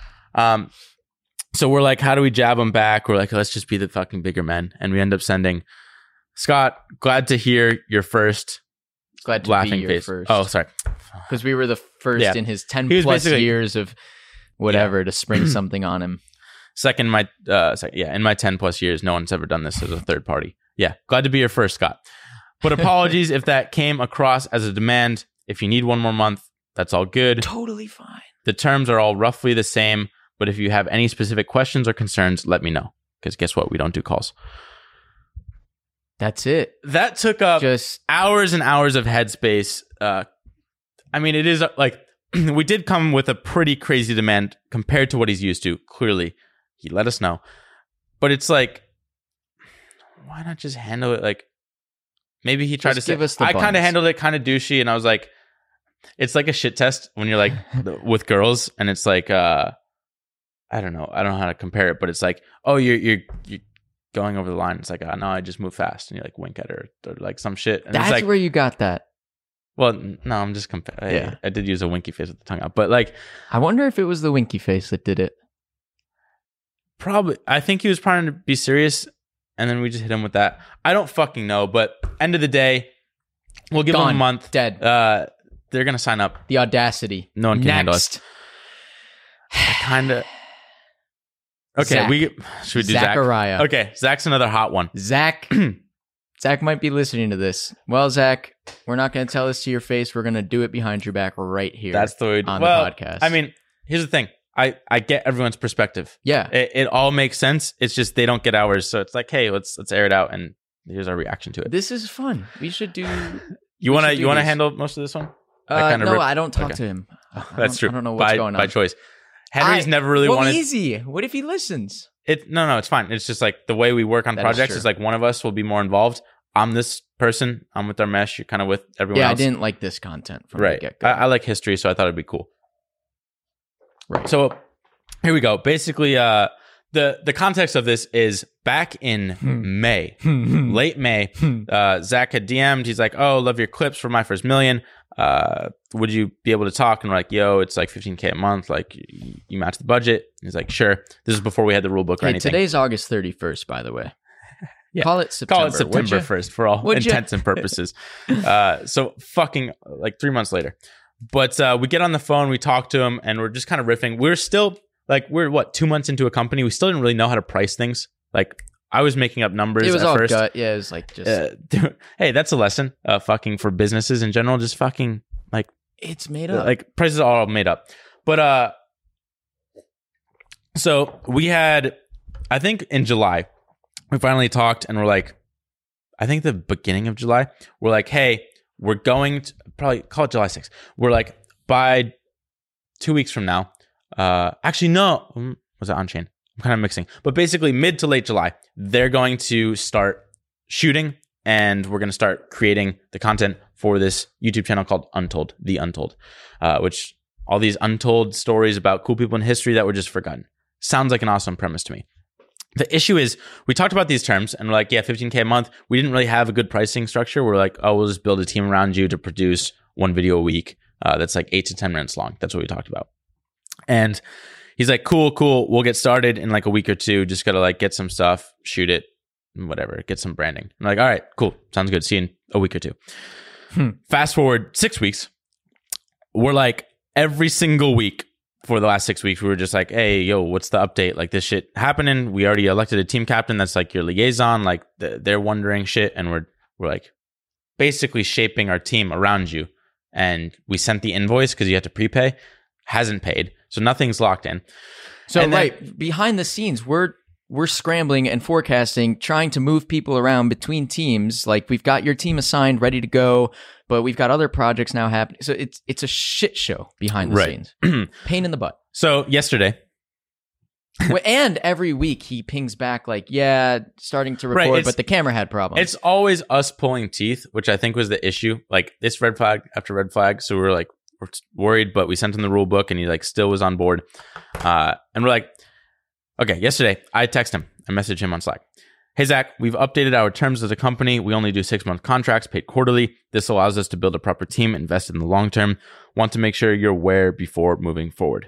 So we're like, how do we jab them back? We're like, let's just be the fucking bigger men. And we end up sending Scott, glad to hear your first Glad to laughing be your face. first. Oh, sorry. Because we were the first Yeah. in his 10 He was plus basically- years of whatever to spring something on him. Second, in my 10 plus years, no one's ever done this as a third party. Yeah, glad to be your first, Scott. But apologies if that came across as a demand. If you need one more month, that's all good. Totally fine. The terms are all roughly the same, but if you have any specific questions or concerns, let me know. Because guess what? We don't do calls. That's it. That took up Just hours and hours of headspace. I mean, it is like we did come with a pretty crazy demand compared to what he's used to. Clearly, he let us know. But it's like, why not just handle it like, maybe he tried Just to give say, us the I kind of buns. handled it kind of douchey, and I was like, it's like a shit test when you're like with girls, and it's like, I don't know how to compare it, but it's like, oh, you're going over the line. It's like, oh, no, I just move fast, and you like wink at her or like some shit. And That's it's like, where you got that. well, no, I'm just comparing. Yeah. I did use a winky face with the tongue out, but like, I wonder if it was the winky face that did it. probably, I think he was trying to be serious, and then we just hit him with that. I don't fucking know, but end of the day, we'll give him a Gone. month. Dead. They're gonna sign up. The audacity. No one can handle us. Next. Kind of. Okay, Zach. should we do Zach? Zachariah. Okay, Zach's another hot one. Zach. Zach might be listening to this. Well, Zach, we're not going to tell this to your face. We're going to do it behind your back right here. That's the way. on Well, the podcast. I mean, here's the thing. I get everyone's perspective. Yeah. It all makes sense. It's just they don't get ours, so it's like, hey, let's air it out, and here's our reaction to it. This is fun. We should do. You wanna should do these. handle most of this one? I kinda No, ripped- I don't talk okay. to him. That's true. I don't know what's going on. By choice. Henry's never really well, wanted easy. What if he listens? it. No, it's fine. It's just like the way we work on That is projects true. is like one of us will be more involved. I'm this person. I'm with our mesh. You're kind of with everyone Yeah, else. I didn't like this content from Right. the get-go. I like history, so I thought it'd be cool. Right. So here we go. Basically, the context of this is back in May, late May. Zach had DM'd. He's like, "Oh, love your clips for My First Million. Would you be able to talk?" And we're like, "Yo, it's like $15K a month. Like, you match the budget." He's like, "Sure." This is before we had the rule book or Hey, anything. today's August 31st, by the way. Yeah. Call it September. Call it September 1st for all Would ya? intents and purposes. So fucking like 3 months later. But we get on the phone, we talk to him, and we're just kind of riffing. We're still like, we're what, 2 months into a company? We still didn't really know how to price things. Like, I was making up numbers It was at all first. gut. Yeah, it was like just Hey, that's a lesson. Fucking for businesses in general, just fucking like it's made up. like prices are all made up. But so we had, I think in July, we finally talked and we're like, I think the beginning of July, we're like, hey, we're going to probably call it July 6th. We're like, by 2 weeks from now, actually, no, was it on chain? I'm kind of mixing, but basically mid to late July, they're going to start shooting and we're going to start creating the content for this YouTube channel called Untold, The Untold, which all these untold stories about cool people in history that were just forgotten. Sounds like an awesome premise to me. The issue is we talked about these terms and we're like, yeah, $15K a month. We didn't really have a good pricing structure. We're like, oh, we'll just build a team around you to produce one video a week. That's like 8 to 10 minutes long. That's what we talked about. And he's like, cool. We'll get started in like a week or two. Just got to like get some stuff, shoot it, whatever, get some branding. I'm like, all right, cool. Sounds good. See you in a week or two. Fast forward 6 weeks. We're like every single week for the last 6 weeks, we were just like, hey, yo, what's the update? Like this shit happening. We already elected a team captain. That's like your liaison. Like they're wondering shit. And we're like basically shaping our team around you. And we sent the invoice because you had to prepay. Hasn't paid. So nothing's locked in. So And then- right behind the scenes, we're scrambling and forecasting, trying to move people around between teams. Like we've got your team assigned, ready to go, but we've got other projects now happening. So it's a shit show behind the Right. scenes. Pain in the butt. So yesterday, And every week he pings back like, yeah, starting to Right, record, it's- but the camera had problems. it's always us pulling teeth, which I think was the issue. Like it's red flag after red flag. So we're like, we're worried, but we sent him the rule book and he like still was on board. And we're like, okay, yesterday I text him. I messaged him on Slack. Hey, Zach, we've updated our terms as a company. We only do 6-month contracts paid quarterly. This allows us to build a proper team, invest in the long term. Want to make sure you're aware before moving forward.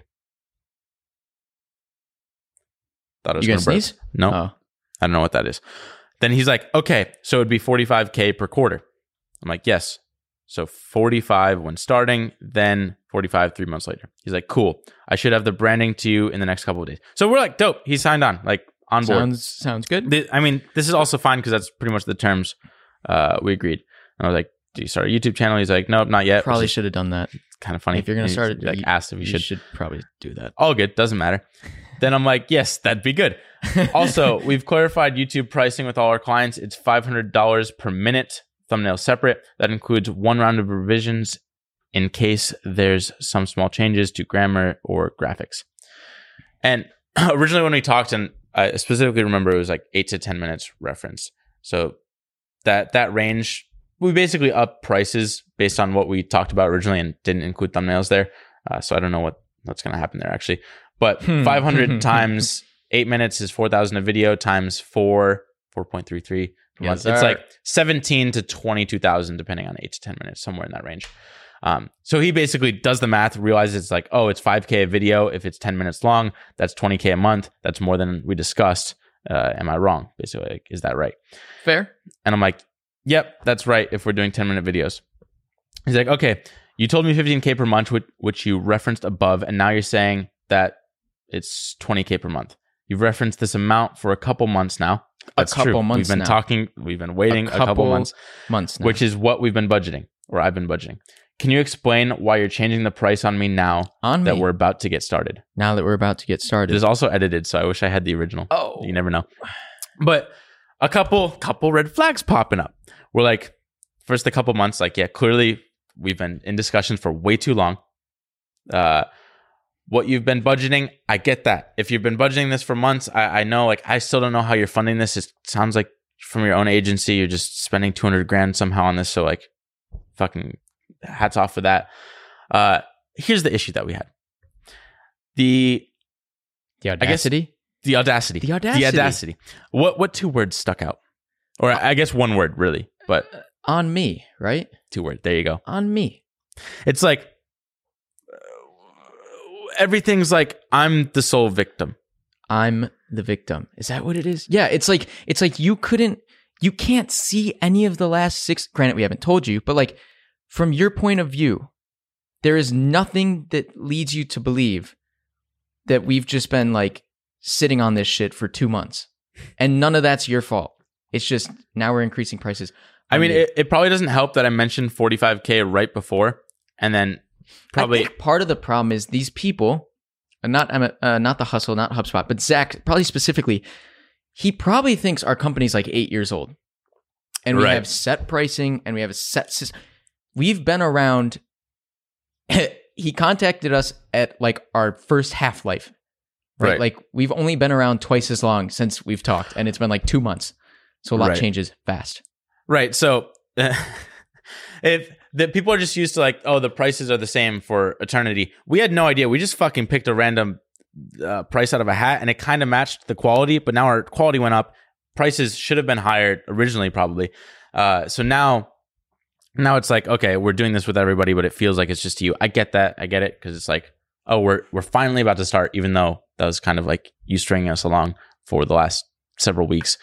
Thought it was You going gonna to burp. sneeze? No, Oh. I don't know what that is. Then he's like, okay, so it'd be $45K per quarter. I'm like, yes. So 45 when starting, then 45 3 months later. He's like, cool. I should have the branding to you in the next couple of days. So we're like, dope. He signed on, like on board. Sounds good. I mean, this is also fine because that's pretty much the terms we agreed. And I was like, do you start a YouTube channel? He's like, nope, not yet. Probably should have done that. Kind of funny. If you're going to And start he's, it, like asked if you you should. should probably do that. All good. Doesn't matter. Then I'm like, yes, that'd be good. Also, we've clarified YouTube pricing with all our clients. It's $500 per minute, thumbnail separate. That includes one round of revisions in case there's some small changes to grammar or graphics. And originally when we talked, and I specifically remember it was like 8 to 10 minutes reference. So that range, we basically up prices based on what we talked about originally and didn't include thumbnails there. So I don't know what's going to happen there actually. But 500 times 8 minutes is 4,000 a video times 4.33 per month. It's like 17 to 22,000 depending on 8 to 10 minutes, somewhere in that range. So he basically does the math, realizes it's like, oh, it's 5K a video. If it's 10 minutes long, that's 20K a month. That's more than we discussed. Am I wrong? Basically, like, is that right? Fair. And I'm like, yep, that's right. If we're doing 10-minute videos. He's like, okay, you told me 15K per month, which you referenced above. And now you're saying that it's 20K per month. You've referenced this amount for a couple months now. That's true. Months We've been talking. We've been waiting a couple months now. Which is what we've been budgeting, or I've been budgeting. Can you explain why you're changing the price on me now that we're about to get started? Now that we're about to get started. It is also edited, so I wish I had the original. Oh. You never know. But a couple red flags popping up. We're like, first a couple months, like, yeah, clearly we've been in discussions for way too long. What you've been budgeting, I get that. If you've been budgeting this for months, I know, like, I still don't know how you're funding this. It sounds like from your own agency, you're just spending $200,000 somehow on this. So, like, fucking hats off for that. Here's the issue that we had. The audacity? The audacity. What 2 words stuck out? Or I guess 1 word, really. But on me, right? 2 words. There you go. On me. It's like everything's like I'm the sole victim. I'm the victim. Is that what it is? Yeah, it's like you can't see any of the last 6. Granted, we haven't told you, but like from your point of view, there is nothing that leads you to believe that we've just been like sitting on this shit for 2 months, and none of that's your fault. It's just now we're increasing prices. I mean, it probably doesn't help that I mentioned 45K right before, and then probably I think part of the problem is these people, not the Hustle, not HubSpot, but Zach probably specifically, he probably thinks our company's like 8 years old, and we have set pricing and we have a set system. We've been around. He contacted us at like our first half-life, right? Like we've only been around twice as long since we've talked, and it's been like 2 months. So a lot changes fast. Right. So if the people are just used to like, oh, the prices are the same for eternity. We had no idea. We just fucking picked a random price out of a hat, and it kind of matched the quality, but now our quality went up. Prices should have been higher originally, probably. So now it's like, okay, we're doing this with everybody, but it feels like it's just you. I get that. I get it. Because it's like, oh, we're finally about to start, even though that was kind of like you stringing us along for the last several weeks.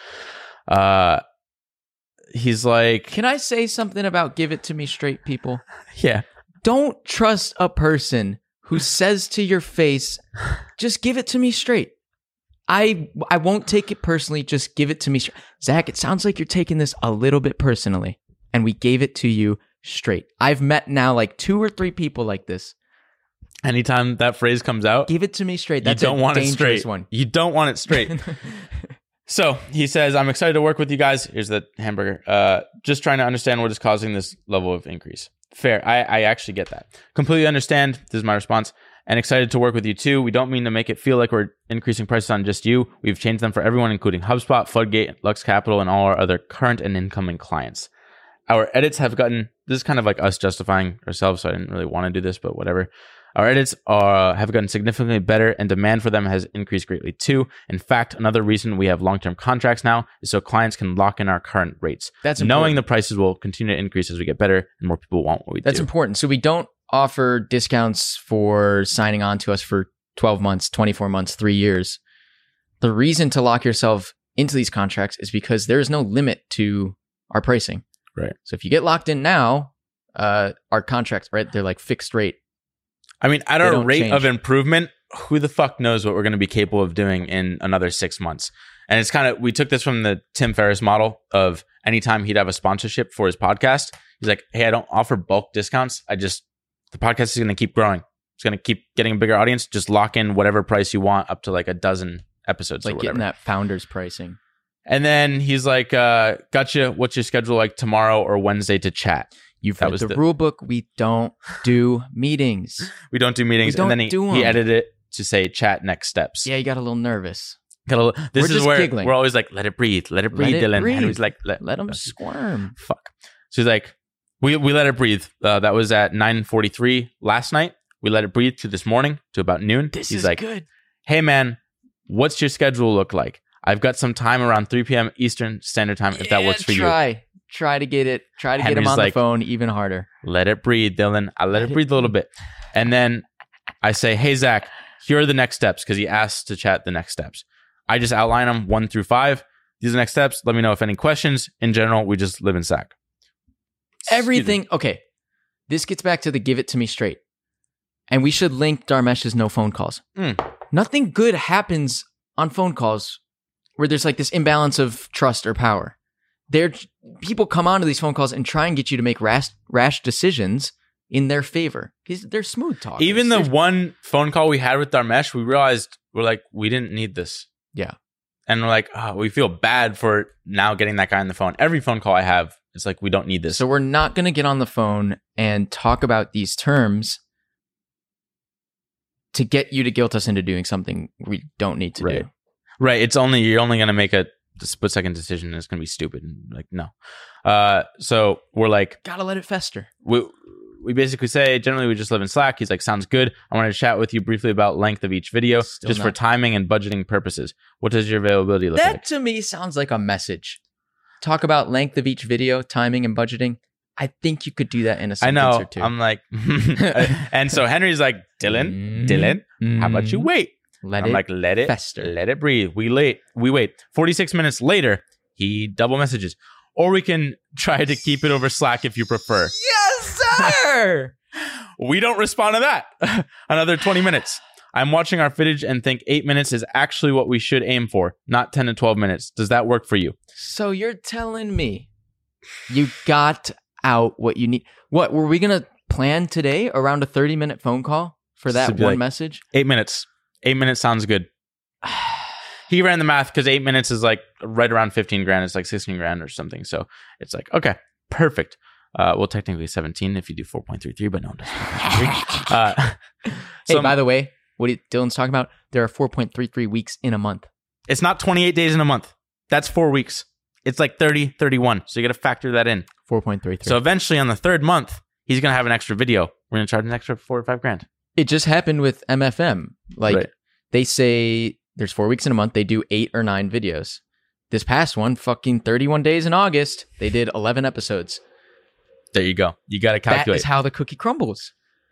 He's like, can I say something about give it to me straight, people? Yeah. Don't trust a person who says to your face, just give it to me straight. I won't take it personally. Just give it to me straight. Zach, it sounds like you're taking this a little bit personally. And we gave it to you straight. I've met now like 2 or 3 people like this. Anytime that phrase comes out, give it to me straight. That's you don't want a dangerous it straight. One. You don't want it straight. So he says, I'm excited to work with you guys. Here's the hamburger. Just trying to understand what is causing this level of increase. Fair. I actually get that. Completely understand. This is my response. And excited to work with you too. We don't mean to make it feel like we're increasing prices on just you. We've changed them for everyone, including HubSpot, Floodgate, Lux Capital, and all our other current and incoming clients. Our edits have gotten, this is kind of like us justifying ourselves, so I didn't really want to do this, but whatever. Our edits have gotten significantly better, and demand for them has increased greatly too. In fact, another reason we have long-term contracts now is so clients can lock in our current rates. That's knowing important. The prices will continue to increase as we get better and more people want what we do. That's important. So we don't offer discounts for signing on to us for 12 months, 24 months, 3 years. The reason to lock yourself into these contracts is because there is no limit to our pricing. Right. So if you get locked in now, our contracts, right, they're like fixed rate. I mean, at our rate of improvement, who the fuck knows what we're going to be capable of doing in another 6 months? And it's kind of, we took this from the Tim Ferriss model of anytime he'd have a sponsorship for his podcast, he's like, hey, I don't offer bulk discounts. The podcast is going to keep growing. It's going to keep getting a bigger audience. Just lock in whatever price you want up to like a dozen episodes. Like or whatever. getting that founder's pricing. And then he's like, gotcha. What's your schedule like tomorrow or Wednesday to chat? You've That read was the the- rule book. We don't do meetings. We don't do meetings. We don't And then do he 'em. edited it to say chat next steps. Yeah, you got a little nervous. This We're is just where giggling. we're always like, let it breathe, it Dylan. breathe. And he's like, Let them squirm. fuck. So he's like, we let it breathe. That was at 9:43 last night. We let it breathe to this morning to about noon. This he's is like, good. hey man, what's your schedule look like? I've got some time around 3 p.m. Eastern Standard Time if that works for you. Try to get it. Try to get him Henry's on like, the phone even harder. Let it breathe, Dylan. I let it breathe a little bit. And then I say, hey, Zach, here are the next steps because he asked to chat the next steps. I just outline them 1 through 5. These are the next steps. Let me know if any questions. In general, we just live in SAC. Everything. Okay. This gets back to the give it to me straight. And we should link Dharmesh's no phone calls. Nothing good happens on phone calls where there's like this imbalance of trust or power. People come onto these phone calls and try and get you to make rash decisions in their favor because they're smooth talkers. Even the one phone call we had with Dharmesh, we realized we didn't need this. Yeah. And we're like, oh, we feel bad for now getting that guy on the phone. Every phone call I have, it's like, we don't need this. So we're not going to get on the phone and talk about these terms to get you to guilt us into doing something we don't need to do. Right. You're only going to make a split second decision and it's going to be stupid. And like, no. So we're like, Gotta let it fester. we basically say, generally we just live in Slack. He's like, sounds good. I want to chat with you briefly about length of each video Still for not. timing and budgeting purposes. What does your availability look That like? to me sounds like a message. Talk about length of each video, timing and budgeting. I think you could do that in a I sentence know. or two. I'm like, and so Henry's like, Dylan, how about you wait? Let I'm it like, let it fester. let it breathe. We wait. 46 minutes later, he double messages. Or we can try to keep it over Slack if you prefer. Yes, sir! We don't respond to that. Another 20 minutes. I'm watching our footage and think 8 minutes is actually what we should aim for, not 10 to 12 minutes. Does that work for you? So you're telling me you got out what you need. What, were we going to plan today around a 30-minute phone call for that To be one like- message? 8 minutes. 8 minutes sounds good. He ran the math because 8 minutes is like right around 15 grand. It's like 16 grand or something. So it's like, okay, perfect. Well, technically 17 if you do 4.33, but no, it doesn't. Hey, by the way, what Dylan's talking about, there are 4.33 weeks in a month. It's not 28 days in a month. That's 4 weeks. It's like 30, 31. So you got to factor that in. 4.33. So eventually on the third month, he's going to have an extra video. We're going to charge an extra 4 or 5 grand. it just happened with MFM. Like Right. they say there's 4 weeks in a month. They do 8 or 9 videos. This past one, fucking 31 days in August, they did 11 episodes. There you go. You got to That calculate. is how the cookie crumbles.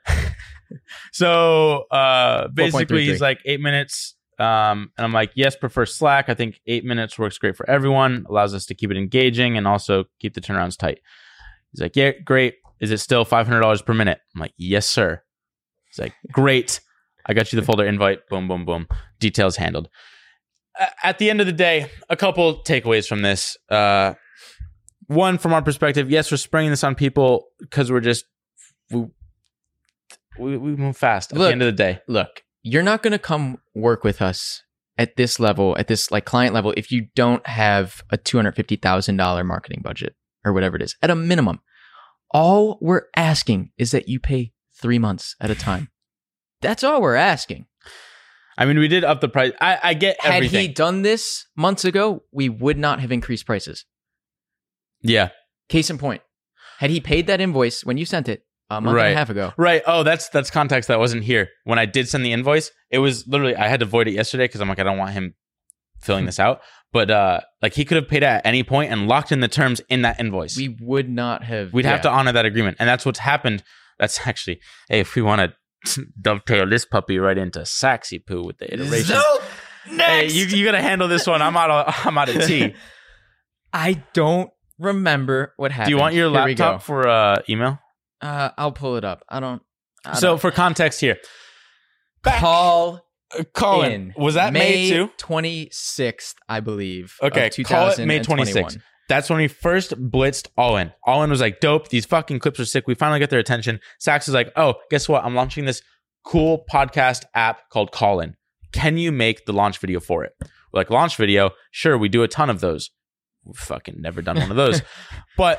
So basically, 4.33. he's like 8 minutes. And I'm like, yes, prefer Slack. I think 8 minutes works great for everyone. Allows us to keep it engaging and also keep the turnarounds tight. He's like, yeah, great. Is it still $500 per minute? I'm like, yes, sir. He's like, great. I got you the folder invite. Boom, boom, boom. Details handled. At the end of the day, a couple takeaways from this. One, from our perspective, yes, we're spraying this on people because we're just we move fast. At Look, the end of the day, Look, you're not going to come work with us at this level, at this like client level, if you don't have a $250,000 marketing budget or whatever it is. At a minimum, all we're asking is that you pay 3 months at a time. That's all we're asking. I mean, we did up the price. I get Had everything. he done this months ago, we would not have increased prices. Yeah, Case in point, had he paid that invoice when you sent it a month Right. and a half ago, right. Oh, that's context that wasn't here. When I did send the invoice, it was literally I had to void it yesterday because I'm like, I don't want him filling this out. But like he could have paid at any point and locked in the terms in that invoice. we would not have. We'd have to honor that agreement, and that's what's happened. That's actually, hey, if we want to dovetail this puppy right into Saxy Poo with the iteration. Hey, you got to handle this one. I'm out of tea. I don't remember what happened. Do you want your Here we go. laptop for email? I'll pull it up. I don't. So for context here, Call Colin, in. was that May 2? 26th, I believe. Okay, of call it May 2021. 26th. That's when we first blitzed All In. All In was like, dope. These fucking clips are sick. We finally got their attention. Sax is like, oh, guess what? I'm launching this cool podcast app called Call In. Can you make the launch video for it? We're like, launch video? Sure, we do a ton of those. We've fucking never done one of those. But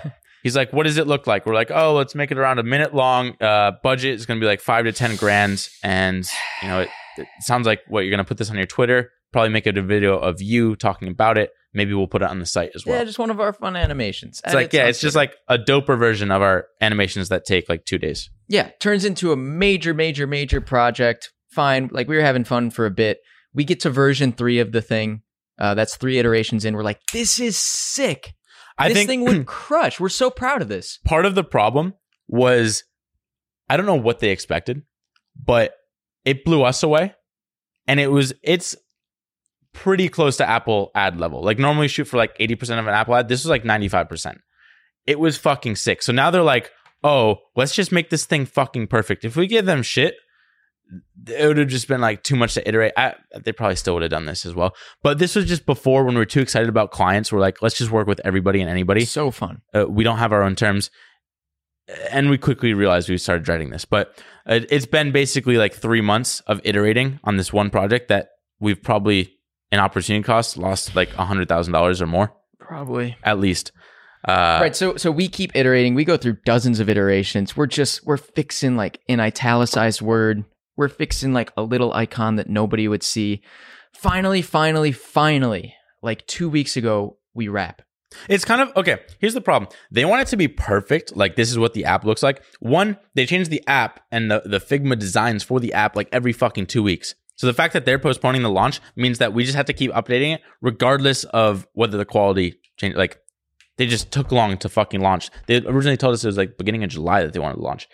He's like, what does it look like? We're like, oh, let's make it around a minute long. Budget is going to be like 5 to 10 grand. And, you know, it sounds like what you're going to put this on your Twitter, probably make it a video of you talking about it. Maybe we'll put it on the site as well. Yeah, just one of our fun animations. It's like, yeah, it's just like a doper version of our animations that take like 2 days. Yeah, turns into a major project. Fine. Like we were having fun for a bit. We get to version 3 of the thing. That's 3 iterations in. We're like, this is sick. This thing would crush. We're so proud of this. Part of the problem was, I don't know what they expected, but it blew us away. And it's pretty close to Apple ad level. Like normally shoot for like 80% of an Apple ad. This was like 95%. It was fucking sick. So now they're like, oh, let's just make this thing fucking perfect. If we give them shit, it would have just been like too much to iterate. They probably still would have done this as well. But this was just before when we were too excited about clients. We're like, let's just work with everybody and anybody. So fun. We don't have our own terms. And we quickly realized we started dreading this. But it's been basically like 3 months of iterating on this one project that we've probably, in opportunity costs, lost like $100,000 or more. Probably. At least. Right. So we keep iterating. We go through dozens of iterations. We're fixing like an italicized word. We're fixing like a little icon that nobody would see. Finally, like 2 weeks ago, we wrap. It's kind of, okay, here's the problem. They want it to be perfect. Like, this is what the app looks like. One, they changed the app and the Figma designs for the app like every fucking 2 weeks. So the fact that they're postponing the launch means that we just have to keep updating it regardless of whether the quality changed. Like, they just took long to fucking launch. They originally told us it was like beginning of July that they wanted to launch.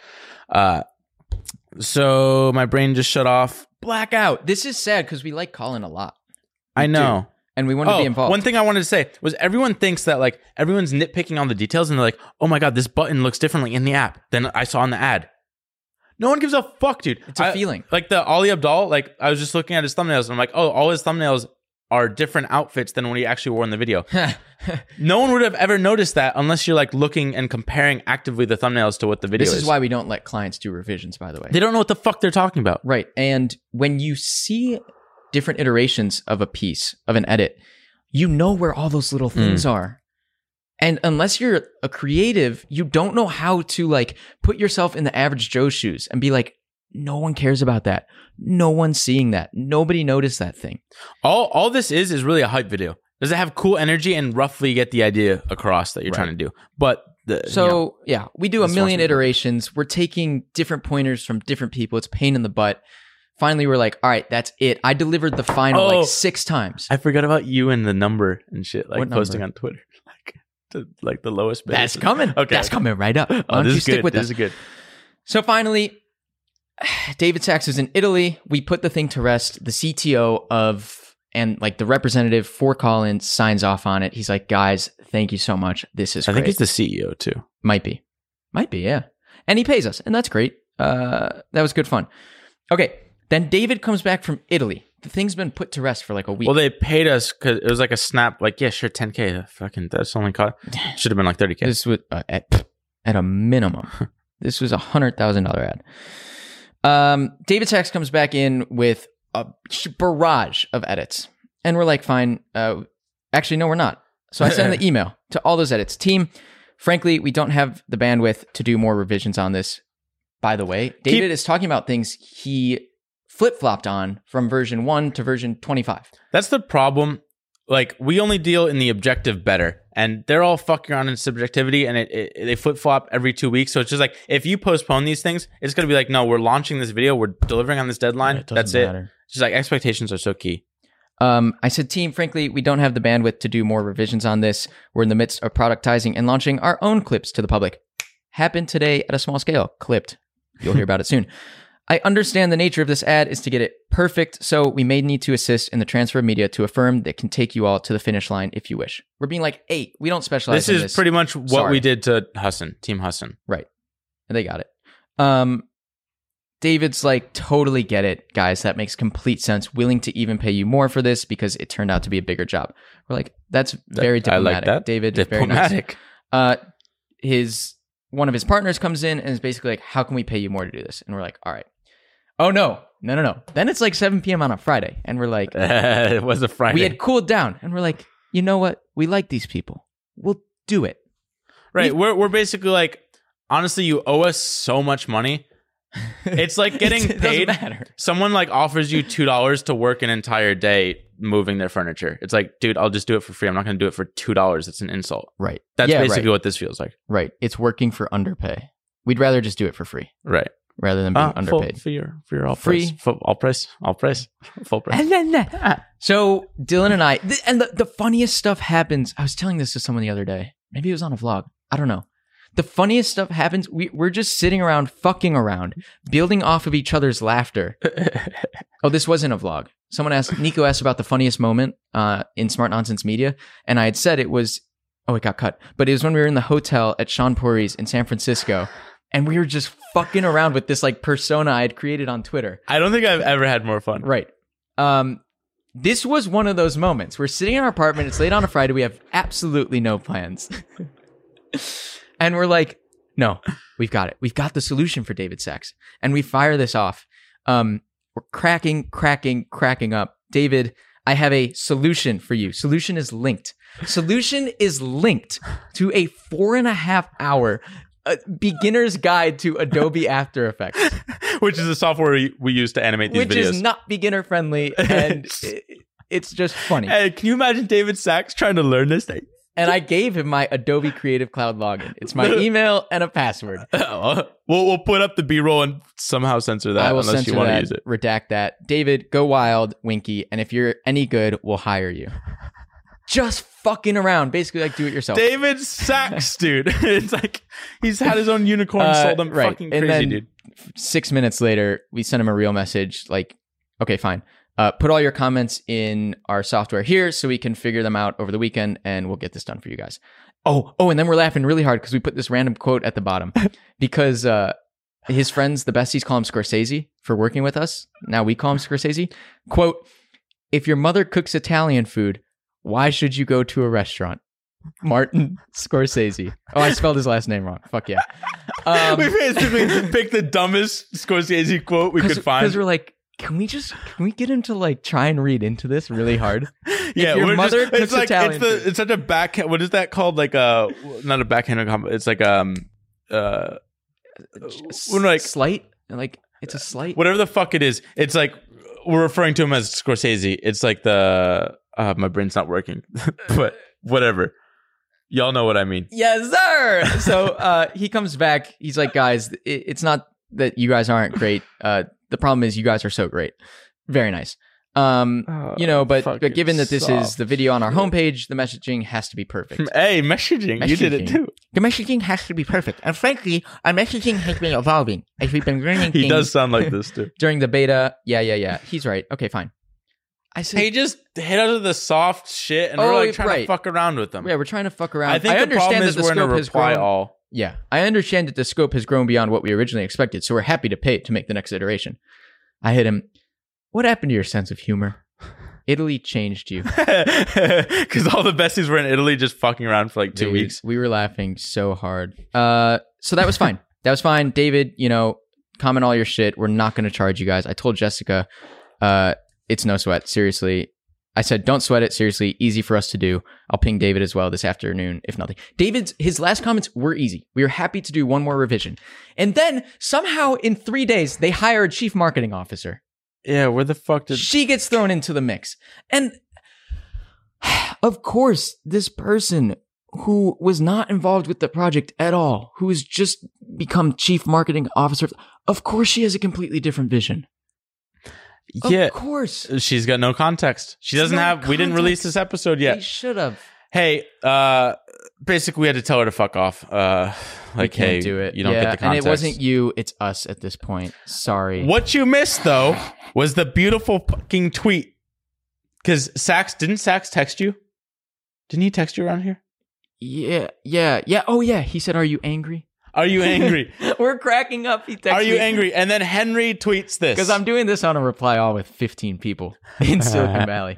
So my brain just shut off. Blackout. This is sad because we like Colin a lot. I know. And we want to be involved. One thing I wanted to say was everyone thinks that like everyone's nitpicking on the details and they're like, oh my God, this button looks differently in the app than I saw in the ad. No one gives a fuck, dude. It's a feeling. Like the Ali Abdaal, like I was just looking at his thumbnails and I'm like, oh, all his thumbnails are different outfits than what he actually wore in the video. No one would have ever noticed that unless you're like looking and comparing actively the thumbnails to what the video is. This is why we don't let clients do revisions, by the way. They don't know what the fuck they're talking about. Right. And when you see different iterations of a piece, of an edit, you know where all those little things are. And unless you're a creative, you don't know how to like put yourself in the average Joe's shoes and be like, no one cares about that. No one's seeing that. Nobody noticed that thing. All this is really a hype video. Does it have cool energy and roughly get the idea across that you're trying to do? But we do a million iterations. We're taking different pointers from different people. It's a pain in the butt. Finally, we're like, all right, that's it. I delivered the final like 6 times. I forgot about you and the number and shit, like what posting number? on Twitter, like the lowest bid. That's coming. Okay, that's coming right up. Why don't this you is stick good. with This us? is good. So finally, David Sachs is in Italy. We put the thing to rest. The CTO and like the representative for Colin signs off on it. He's like, guys, thank you so much. This is I great. think he's the CEO too. Might be, yeah. And he pays us, and that's great. That was good fun. Okay, then David comes back from Italy. The thing's been put to rest for like a week. Well, they paid us because it was like a snap. Like, yeah, sure, 10K. Fucking, that's only cost. Should have been like 30K. This was at a minimum. This was $100,000 ad. David Sachs comes back in with a barrage of edits, and we're like, fine. Actually, no, we're not. So I send the email to all those edits. Team, frankly, we don't have the bandwidth to do more revisions on this. By the way, David is talking about things he flip-flopped on from version 1 to version 25. That's the problem. Like, we only deal in the objective better, and they're all fucking around in subjectivity, and they flip-flop every 2 weeks. So it's just like, if you postpone these things, it's going to be like, no, we're launching this video, we're delivering on this deadline. That's it. It's just like, expectations are so key. I said, team, frankly, we don't have the bandwidth to do more revisions on this. We're in the midst of productizing and launching our own clips to the public. Happened today at a small scale. Clipped. You'll hear about it soon. I understand the nature of this ad is to get it perfect, so we may need to assist in the transfer of media to a firm that can take you all to the finish line if you wish. We're being like, hey, we don't specialize in this. This is pretty much what we did to Hassan, Team Hassan. Right. And they got it. David's like, totally get it, guys. That makes complete sense. Willing to even pay you more for this because it turned out to be a bigger job. We're like, that's very diplomatic. I like that. David, diplomatic. Very nice. One of his partners comes in and is basically like, how can we pay you more to do this? And we're like, all right. Oh, no. Then it's like 7 p.m. on a Friday. And we're like, it was a Friday. We had cooled down. And we're like, you know what? We like these people. We'll do it. Right. We're basically like, honestly, you owe us so much money. It's like getting It doesn't paid. matter. Someone like offers you $2 to work an entire day moving their furniture. It's like, dude, I'll just do it for free. I'm not going to do it for $2. It's an insult. Right. That's Yeah, basically right. what this feels like. Right. It's working for underpay. We'd rather just do it for free Right. rather than being underpaid. For your all Free. price. All price. Full price. So Dylan and I, and the funniest stuff happens. I was telling this to someone the other day. Maybe it was on a vlog. I don't know. The funniest stuff happens. We're just sitting around, fucking around, building off of each other's laughter. Oh, this wasn't a vlog. Nico asked about the funniest moment in Smart Nonsense Media. And I had said it was, it got cut. But it was when we were in the hotel at Sean Pori's in San Francisco. And we were just fucking around with this like persona I had created on Twitter. I don't think I've ever had more fun. Right. This was one of those moments. We're sitting in our apartment. It's late on a Friday. We have absolutely no plans. And we're like, no, we've got it. We've got the solution for David Sachs. And we fire this off. We're cracking up. David, I have a solution for you. Solution is linked to a 4.5 hour beginner's guide to Adobe After Effects. Which is the software we use to animate these videos. Which is not beginner friendly. And it's just funny. Hey, can you imagine David Sachs trying to learn this thing? And I gave him my Adobe Creative Cloud login. It's my email and a password. We'll put up the B-roll and somehow censor that I will unless censor you want to that, use it. redact that. David, go wild, Winky. And if you're any good, we'll hire you. Just fucking around. Basically, like, do it yourself. David Sachs, dude. It's like he's had his own unicorn sold him. Right. Fucking And crazy, then dude. 6 minutes later, we sent him a real message like, okay, fine. Put all your comments in our software here so we can figure them out over the weekend and we'll get this done for you guys. Oh, and then we're laughing really hard because we put this random quote at the bottom because his friends, the besties, call him Scorsese for working with us. Now we call him Scorsese. Quote, if your mother cooks Italian food, why should you go to a restaurant? Martin Scorsese. Oh, I spelled his last name wrong. Fuck yeah. We basically picked the dumbest Scorsese quote we could find. Because we're like, can we get him to like try and read into this really hard? Yeah, your mother cooks it's like Italian food. it's such a backhand. What is that called? Like not a backhanded compliment. It's like Slight? Like it's a slight. whatever the fuck it is. It's like we're referring to him as Scorsese. It's like the my brain's not working, but whatever. Y'all know what I mean. Yes, sir. So he comes back. He's like, guys, it's not that you guys aren't great. The problem is you guys are so great. Very nice. But given that this is the video on our homepage, the messaging has to be perfect. Hey, messaging. You did it too. The messaging has to be perfect. And frankly, our messaging has been evolving as we've been learning He things does sound like this too. during the beta. Yeah. He's right. Okay, fine. I said, He just hit us with the soft shit, and we're like trying to fuck around with them. yeah, we're trying to fuck around. I think the problem is we're in a reply all. Yeah, I understand that the scope has grown beyond what we originally expected, so we're happy to pay to make the next iteration. I hit him. What happened to your sense of humor? Italy changed you. Because all the besties were in Italy just fucking around for like 2 weeks. We were laughing so hard. So that was fine. That was fine. David, comment all your shit. We're not going to charge you guys. I told Jessica, it's no sweat. Seriously. I said, don't sweat it. Seriously. Easy for us to do. I'll ping David as well this afternoon, if nothing. His last comments were easy. We were happy to do one more revision. And then somehow in 3 days, they hire a chief marketing officer. Yeah, where the fuck did... She gets thrown into the mix. And of course, this person who was not involved with the project at all, who has just become chief marketing officer, of course she has a completely different vision. Yeah. Of course. She's got no context. She doesn't have... We didn't release this episode yet. They should have. Hey, basically we had to tell her to fuck off. Like, hey, do it. You don't get the context. And it wasn't you, it's us at this point. Sorry. What you missed, though, was the beautiful fucking tweet. Because didn't Sachs text you? Didn't he text you around here? Yeah. Oh, yeah. He said, are you angry? Are you angry? We're cracking up. He texted Are you me. angry? And then Henry tweets this. Because I'm doing this on a reply all with 15 people in Silicon Valley.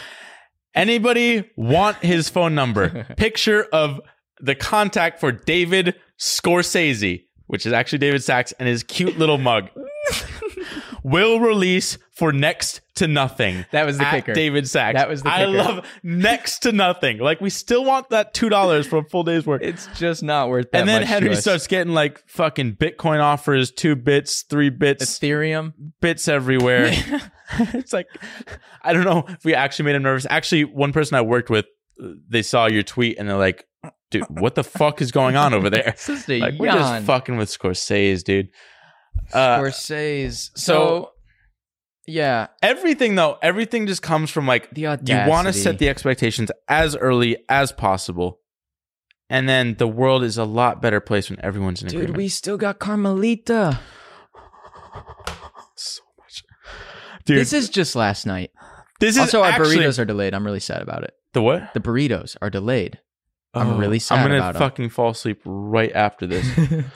Anybody want his phone number? Picture of the contact for David Scorsese, which is actually David Sachs, and his cute little mug. will release for next to nothing. That was the at kicker. David Sachs. That was the I kicker. love next to nothing. Like, we still want that $2 for a full day's work. It's just not worth that And then much Henry to us. starts getting like fucking Bitcoin offers, 2 bits, 3 bits, Ethereum. bits everywhere. It's like, I don't know if we actually made him nervous. Actually, one person I worked with, they saw your tweet and they're like, dude, what the fuck is going on over there? It's just a Like, we're yawn. just fucking with Scorsese, dude. Scorsese. So, yeah, Everything just comes from like, the you audacity. want to set the expectations as early as possible. And then the world is a lot better place when everyone's in agreement. Dude, we still got Carmelita. So much. Dude, This is just last night. this is Also, our actually, burritos are delayed. I'm really sad about it. the what? The burritos are delayed. I'm really sad I'm gonna about 'em. fucking fall asleep right after this.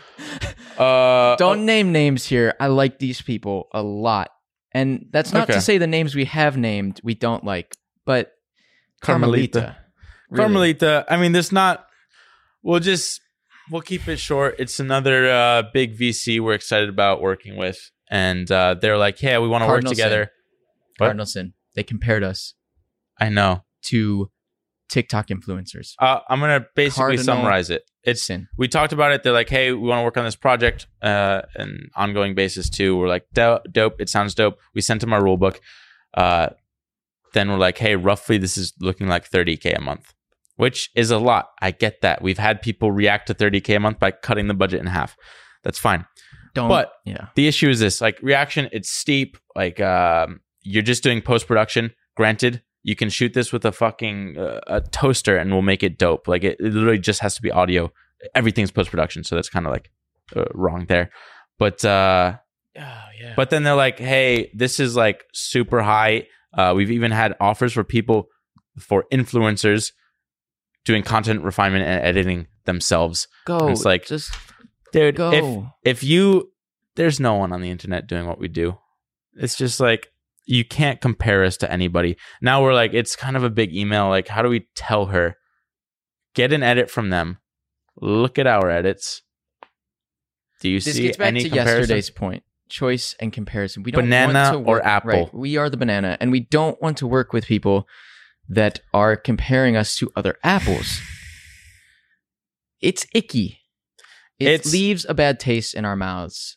Don't name names here. I like these people a lot. And that's not Okay. to say the names we have named we don't like, but Carmelita. Really. Carmelita. I mean, there's not. We'll keep it short. It's another big VC we're excited about working with, and they're like, "Yeah, we want to work Cardinal together." What? Cardinalson. They compared us I know. to TikTok influencers. I'm gonna basically Cardinal summarize it. It's Sin. we talked about it. They're like, "Hey, we want to work on this project, an ongoing basis too." We're like, "Dope! It sounds dope." We sent them our rule book. Then we're like, "Hey, roughly this is looking like $30K a month," which is a lot. I get that. We've had people react to $30K a month by cutting the budget in half. That's fine. But yeah. the issue is this: like, reaction, it's steep. Like, you're just doing post production. Granted, you can shoot this with a fucking a toaster and we'll make it dope. Like, it literally just has to be audio. Everything's post production, so that's kind of like wrong there. But Oh, yeah. but then they're like, hey, this is like super high. We've even had offers for influencers doing content refinement and editing themselves. Go. And it's like, just dude, go. if you, there's no one on the internet doing what we do. It's just like, you can't compare us to anybody. Now we're like, it's kind of a big email. Like, how do we tell her? Get an edit from them. Look at our edits. Do you This see gets back any to comparison? yesterday's point. Choice and comparison. We don't Banana want to or work, apple? Right, we are the banana, and we don't want to work with people that are comparing us to other apples. It's icky. It It's- leaves a bad taste in our mouths.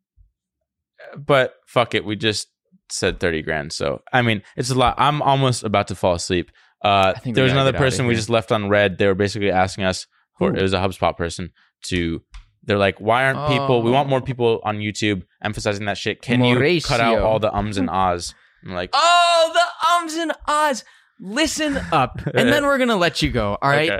But fuck it, we just said 30 grand. So I mean, it's a lot. I'm almost about to fall asleep. think we There was gotta another get outta person we here. just left on red. They were basically asking us for, it was a HubSpot person, to, they're like, why aren't people, we want more people on YouTube emphasizing that shit. Can you cut out Mauricio. all the ums and ahs? I'm like, Oh, the ums and ahs. Listen up, and then we're gonna let you go. All right. okay.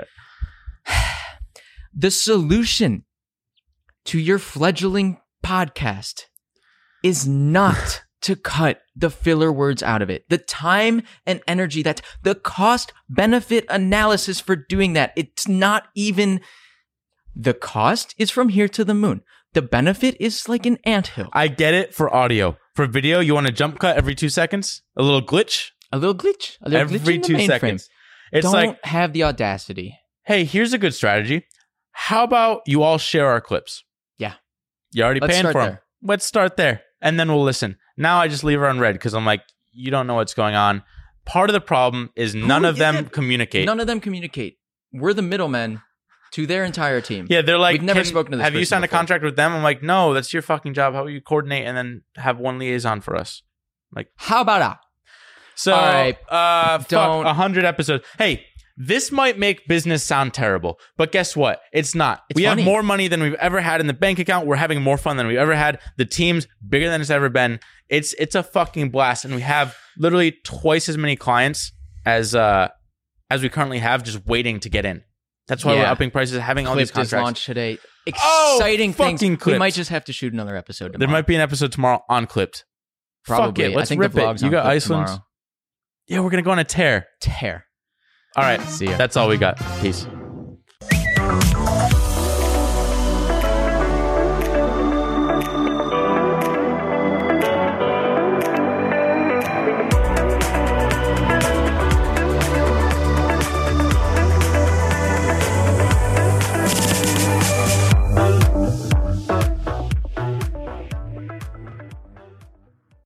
The solution to your fledgling podcast is not to cut the filler words out of it. The time and energy, that the cost benefit analysis for doing that, it's not even, the cost is from here to the moon. The benefit is like an anthill. I get it for audio. For video, you want a jump cut every 2 seconds? A little glitch? A little glitch. A little glitch Every in the 2 mainframe. seconds. It's Don't like, have the audacity. hey, here's a good strategy. How about you all share our clips? Yeah. You're already Let's paying start for them. there. Let's start there. And then we'll listen. Now I just leave her on red because I'm like, you don't know what's going on. Part of the problem is none of them communicate. None of them communicate. We're the middlemen to their entire team. Yeah, they're like, We've never spoken to this have you person signed a before. contract with them? I'm like, no, that's your fucking job. How about you coordinate and then have one liaison for us? How about that? So, All right. fuck, 100 episodes. Hey, this might make business sound terrible, but guess what? It's not. It's we funny. have more money than we've ever had in the bank account. We're having more fun than we've ever had. The team's bigger than it's ever been. It's a fucking blast, and we have literally twice as many clients as we currently have, just waiting to get in. That's why we're Yeah. upping prices, having all these Clipped is contracts. launched today. Oh, Exciting things. fucking We Clipped. might just have to shoot another episode tomorrow. There might be an episode tomorrow on Clipped. Probably. Fuck it. Let's I think rip the it. vlog's You on got Clipped Iceland? tomorrow. Yeah, we're gonna go on a tear. Tear. All right. See ya. That's all we got. Peace.